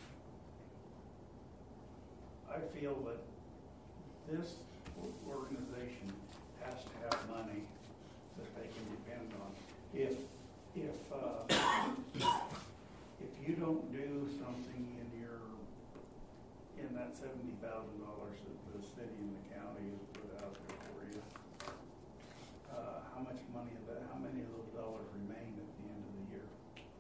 I feel that this organization has to have money that they can depend on. If, if, uh, if you don't do something in your, in that seventy thousand dollars that the city and the county has put out there for you, uh, how much money of that, how many of those dollars remain at the end of the year?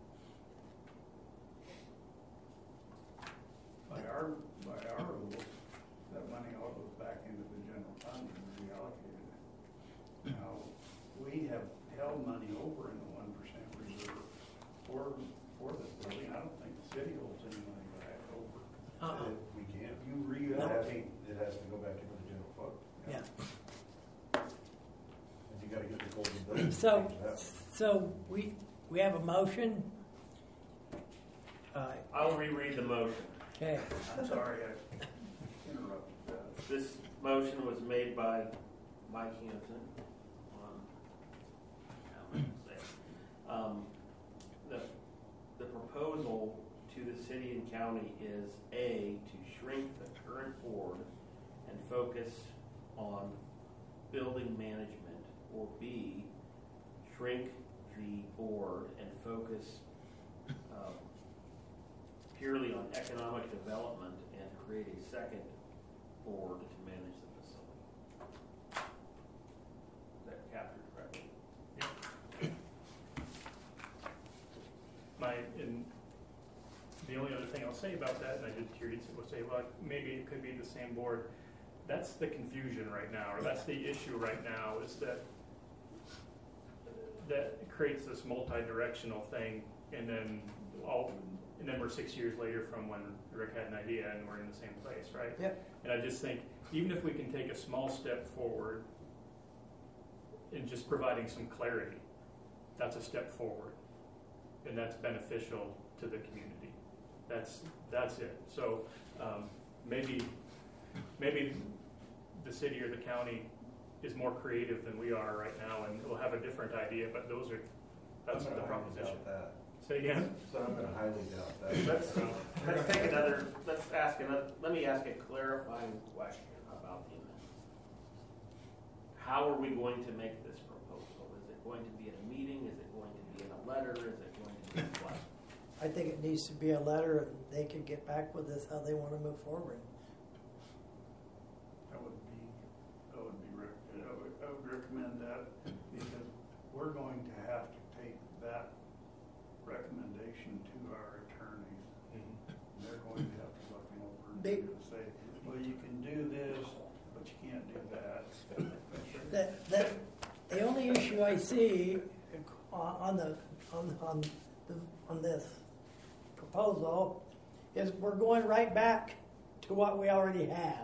By our, by our rules, that money all goes back into the general fund and reallocated it. Now, we have held money over in the one percent reserve for, for this building. I don't think the city holds any money back over. Uh-uh. It- We can't. You It has, to- reallocate. it has to go back into the general fund. Yeah. And you gotta get the golden building. So, change that. so we, we have a motion. Uh, I'll reread the motion. Okay, I'm sorry, I interrupted that. this motion was made by Mike Hanson. Um, how am I gonna say it? Um, the, the proposal to the city and county is A, to shrink the current board and focus on building management, or B, shrink the board and focus um, purely on economic development and create a second board to manage the facility. Is that captured correctly? My, and the only other thing I'll say about that, and I did hear you say, well, maybe it could be the same board. That's the confusion right now, or that's the issue right now, is that that creates this multi-directional thing, and then all, and then we're six years later from when Rick had an idea, and we're in the same place, right? Yep. And I just think, even if we can take a small step forward in just providing some clarity, that's a step forward, and that's beneficial to the community. That's that's it. So um, maybe maybe the city or the county is more creative than we are right now, and will have a different idea. But those are that's I'm the gonna highly proposition. doubt that. Say again. So I'm gonna highly doubt that. Let's, let's take another, let's ask another, let me ask a clarifying question about the amendment. How are we going to make this proposal? Is it going to be in a meeting? Is it going to be in a letter? Is it going to be what? I think it needs to be a letter, and they can get back with us how they want to move forward. I would be, I would be, rec- I would, I would recommend that, because we're going to have to take that recommendation to our attorneys. And they're going to have to look them over and They- say, well, you can do this, but you can't do that. That, that, the only issue I see on on the, on, on, the, on this proposal is we're going right back to what we already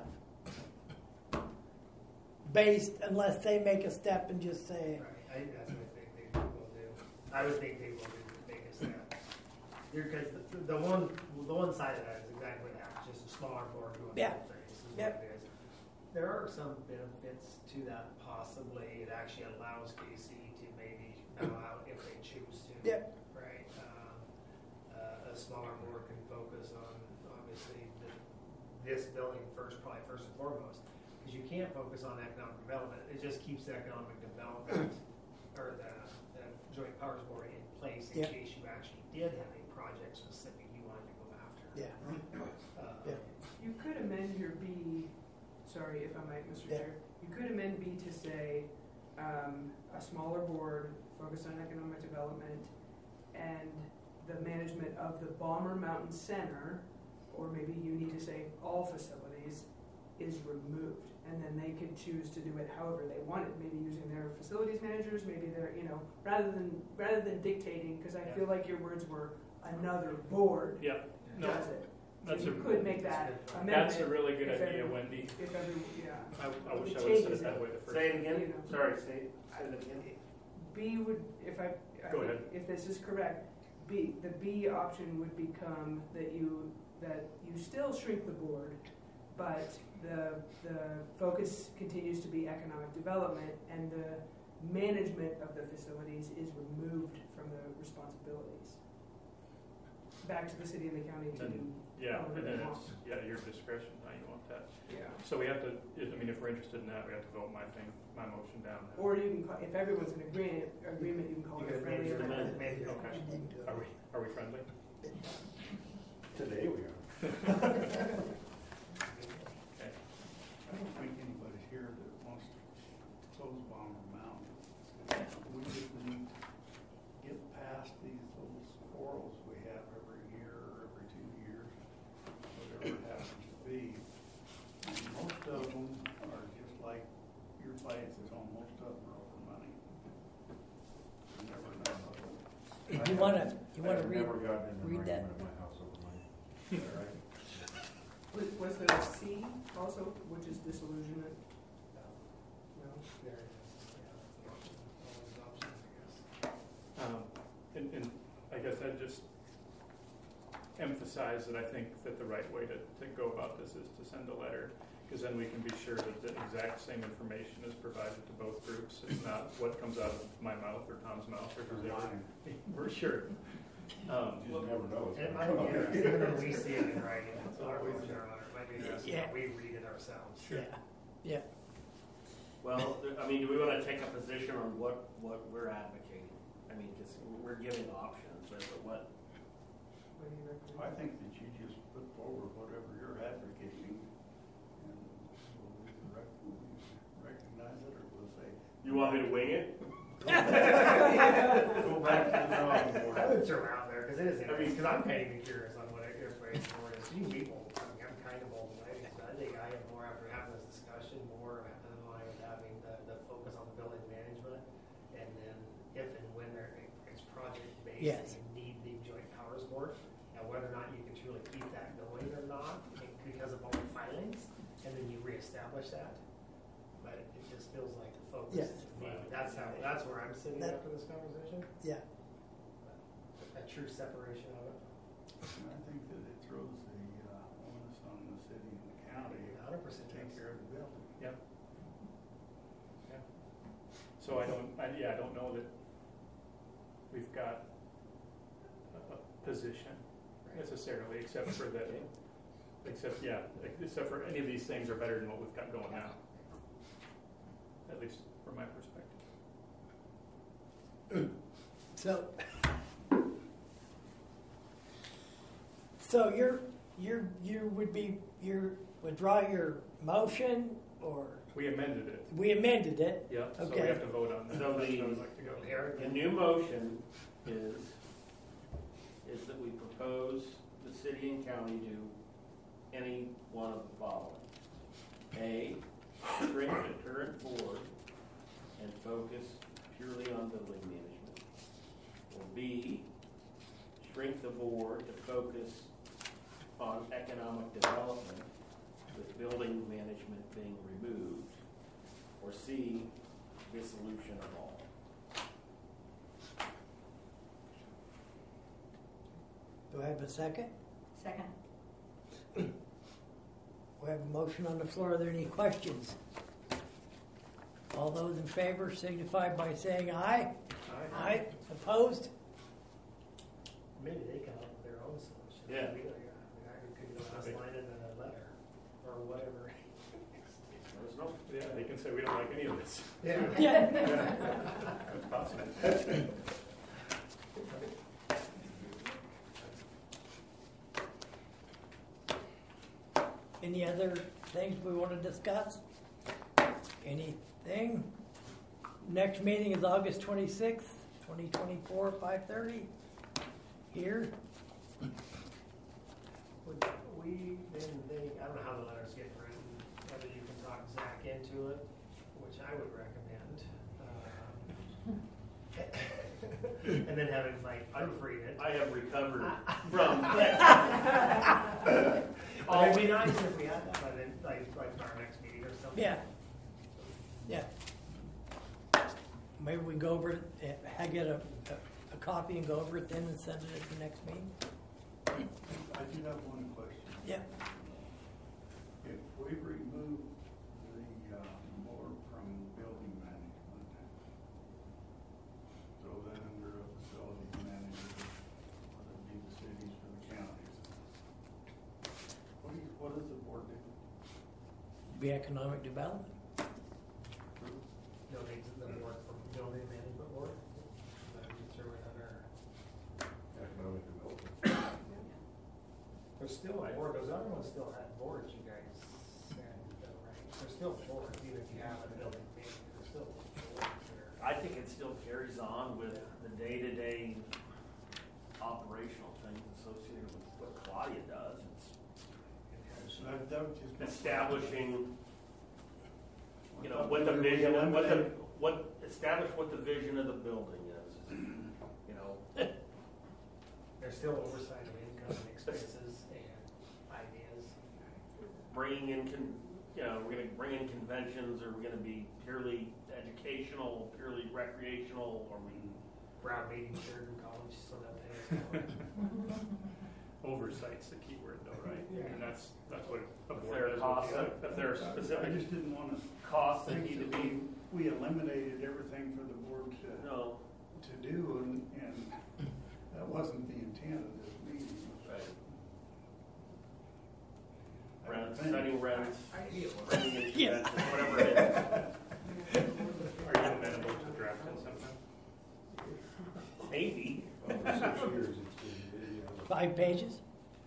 have. Based, unless they make a step and just say, Right, I, that's what I think they will do. I would think they will do the biggest step. Because the, the one, the one side of that is exactly what happens, just a smaller board doing Yeah. both things. This is Yep. what it is. There are some benefits to that possibly. It actually allows K C to maybe bow out if they choose to. Yep. Right. Um, uh, a smaller board can focus on obviously the, this building first, probably first and foremost. Because you can't focus on economic development. It just keeps the economic development or the, the Joint Powers Board in place in Yep. case you actually did have a project specific you wanted to go after. yeah, Uh, Yeah. You could amend your B, sorry if I might, Mister Yeah. Chair. You could amend B to say, um, a smaller board focused on economic development and the management of the Balmer Mountain Center, or maybe you need to say all facilities, is removed. And then they could choose to do it however they want it, maybe using their facilities managers, maybe they're, you know, rather than, rather than dictating, because I Yeah. feel like your words were another board Yeah. No, does it. that's So a you could make that amendment. that's a really good if idea, every- Wendy. If every, yeah. I, I wish It I would have said changes it that it. way the first. Say it again? You know. Sorry, say, say it again. B would, if I, I Go think ahead. if this is correct, B, the B option would become that you, that you still shrink the board, but the, the focus continues to be economic development, and the management of the facilities is removed from the responsibilities. Back to the city and the county to do. Then, yeah, however and they then want. it's, yeah, your discretion, how you want that. Yeah. So we have to, I mean, if we're interested in that, we have to vote my thing, my motion down. Or you can call, if everyone's in agreement, agreement, you can call You it a could friendly make your amendment. amendment. Okay. you can do it. Are we, are we friendly? Today we are. Okay. I don't think anybody here that wants to close Bomber Mountain. We just need to get past these little squirrels we have every year or every two years, whatever it happens to be. And most of them are just like your place is on, most of them are over money. You never know. You wanna, you wanna I've read, never gotten in an read that? argument in my house over money. Is that right? Was, was there a C also, which is disillusionment? No? There it is. Yeah, that's the option. All those options, I guess. Um, and, and I guess I'd just emphasize that I think that the right way to, to go about this is to send a letter. because then we can be sure that the exact same information is provided to both groups. It's not what comes out of my mouth or Tom's mouth or whoever. We're sure. Um, You just never know. It might be interesting, even when we see it in writing, it's always in our letter, it might be interesting Yeah. that we read it ourselves. Yeah, yeah. Well, th- I mean, do we want to take a position on what, what we're advocating? I mean, because we're giving options, but what, What do you recommend? I think that you just put forward whatever you're advocating, and we'll either rec- recognize it, or we'll say, you want me to wing it? go back to the drawing board. I would throw it out there, because it is I interesting, mean- because I'm kind of curious on what it is, what it's for. You people, I mean, I'm kind of old, and I, I think I have more after having this discussion, more in line with having the, the focus on the building management, and then if and when there, it's project-based, Yes. and you need the joint powers board, and whether or not you can truly keep that going or not, because of all the filings, and then you reestablish that. But it it just feels like the focus Yes. to me, that's how, that's where I'm sitting That- after this conversation. Yeah. A true separation of it. And I think that it throws the uh, onus on the city and the county hundred percent. to take care of the building. Yep. Yeah. So I don't, I, yeah, I don't know that we've got a, a position necessarily, except for that, except, yeah, except for any of these things are better than what we've got going now. At least from my perspective. So, so you're, you're, you would be, you withdraw your motion, or We amended it. we amended it? Yep. So we Okay. have to vote on that. So That's the- how I'd like to go. The new motion is, is that we propose the city and county do any one of the following. A, shrink the current board and focus purely on building management. Or B, shrink the board to focus on economic development with building management being removed. Or C, dissolution of all. Do I have a second? Second. We have a motion on the floor. Are there any questions? All those in favor signify by saying aye. Aye. Opposed? Maybe they come up with their own solution. Yeah. We don't- I mean, I could be the last line in the letter, or whatever. There's no, Yeah, they can say we don't like any of this. Yeah. Yeah. That's possible. Any other things we want to discuss? Anything? Next meeting is August twenty-sixth, twenty twenty-four, five thirty. Here. Would we then think, I don't know how the letter's getting written, whether you can talk Zach into it, which I would recommend. um, And then have him like proofread it. I have recovered from Oh, it'd be nice if we had that by then, like, like our next meeting or something. Yeah. Yeah. Maybe we go over it, eh, I get a, a, a copy and go over it then and send it at the next meeting? I do have one question. Yeah. If we remove the uh, board from building management, throw that under a facilities manager, whether it be the cities or the counties, what do you, what does the board do? Be economic development. Donate to the board from building management board. Then we throw it under. Economic development. There's still a board, those other ones still had boards, you guys said, though, right? There's still boards, even if you have a building manager, there's still boards there. I think it still carries on with the day-to-day operational things associated with what Claudia does. It's So that, that would just. be- establishing, you know, I thought what the we vision, what the, eliminated- what, establish what the vision of the building is. You know, There's still oversight of income and expenses and ideas. bringing in, con, you know, we're gonna bring in conventions, or we're gonna be purely educational, purely recreational, or we, Brown meeting Sheridan College, so that pays for it. Oversight's the key word though, right? And that's, that's what a If board there are does. costs, with the- if there are I specific just didn't want to costs that think need to that be, we, we eliminated everything for the board to, no, to do, and, and that wasn't the intent of this meeting. right. I don't Rents, think. setting rents, Ideal. renting expenses, whatever it is. Are you amenable to drafting something? Maybe. Well, for six years, it's been, you know, Five pages?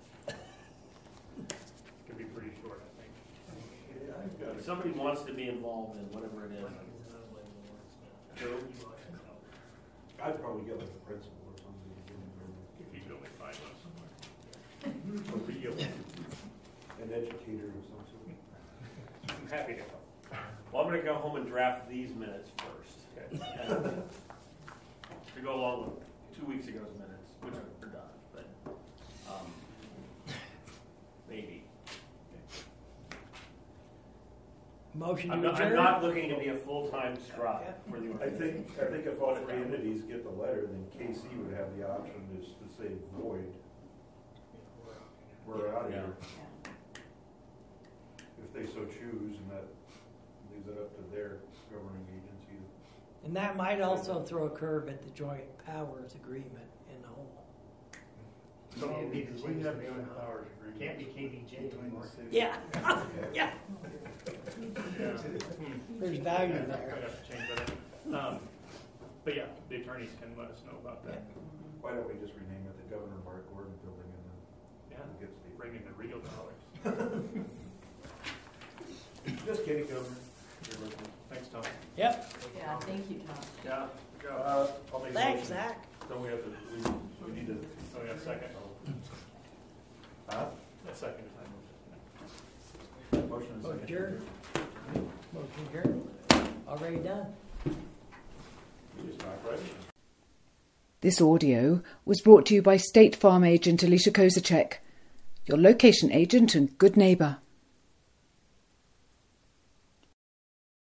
Could be pretty short, I think. yeah, I've got If it. somebody wants to be involved in whatever it is. Who? I'd probably get like a principal or something. to get involved. If you could only find one somewhere. A real, An educator of some sort. I'm happy to help. Well, I'm gonna go home and draft these minutes first. Okay. And to go along with two weeks ago's minutes, which are done, but, um, maybe. Motion I'm to not, I'm adjourn? not looking to be a full-time scribe for the I organization. think, I think if all three entities get the letter, then K C would have the option to, s- to say void. We're out of here, if they so choose, and that leaves it up to their governing agency. And that might also throw a curve at the joint powers agreement in the whole. So, Can't be the we have J- joint powers agreement. Can't be K B J Between the anymore. cities. Yeah, yeah, Yeah. Hmm. there's value I'd there. have to change that. in. Um, But yeah, the attorneys can let us know about that. Why don't we just rename it the Governor Mark Gordon Building and Yeah, then we'll get Steve? bring in the real dollars. Just kidding, Governor. You're listening. Thanks, Tom. Yep, Yeah, thank you, Tom. Yeah, go. Uh, I'll make a thanks, motion. Zach. Don't we have to, we, we need to, Oh, yeah, second. huh? A second time. Motion and second. Adjourn. Motion adjourned. Already done. You just knocked right in. This audio was brought to you by State Farm agent Alicia Kozachek, your location agent and good neighbour.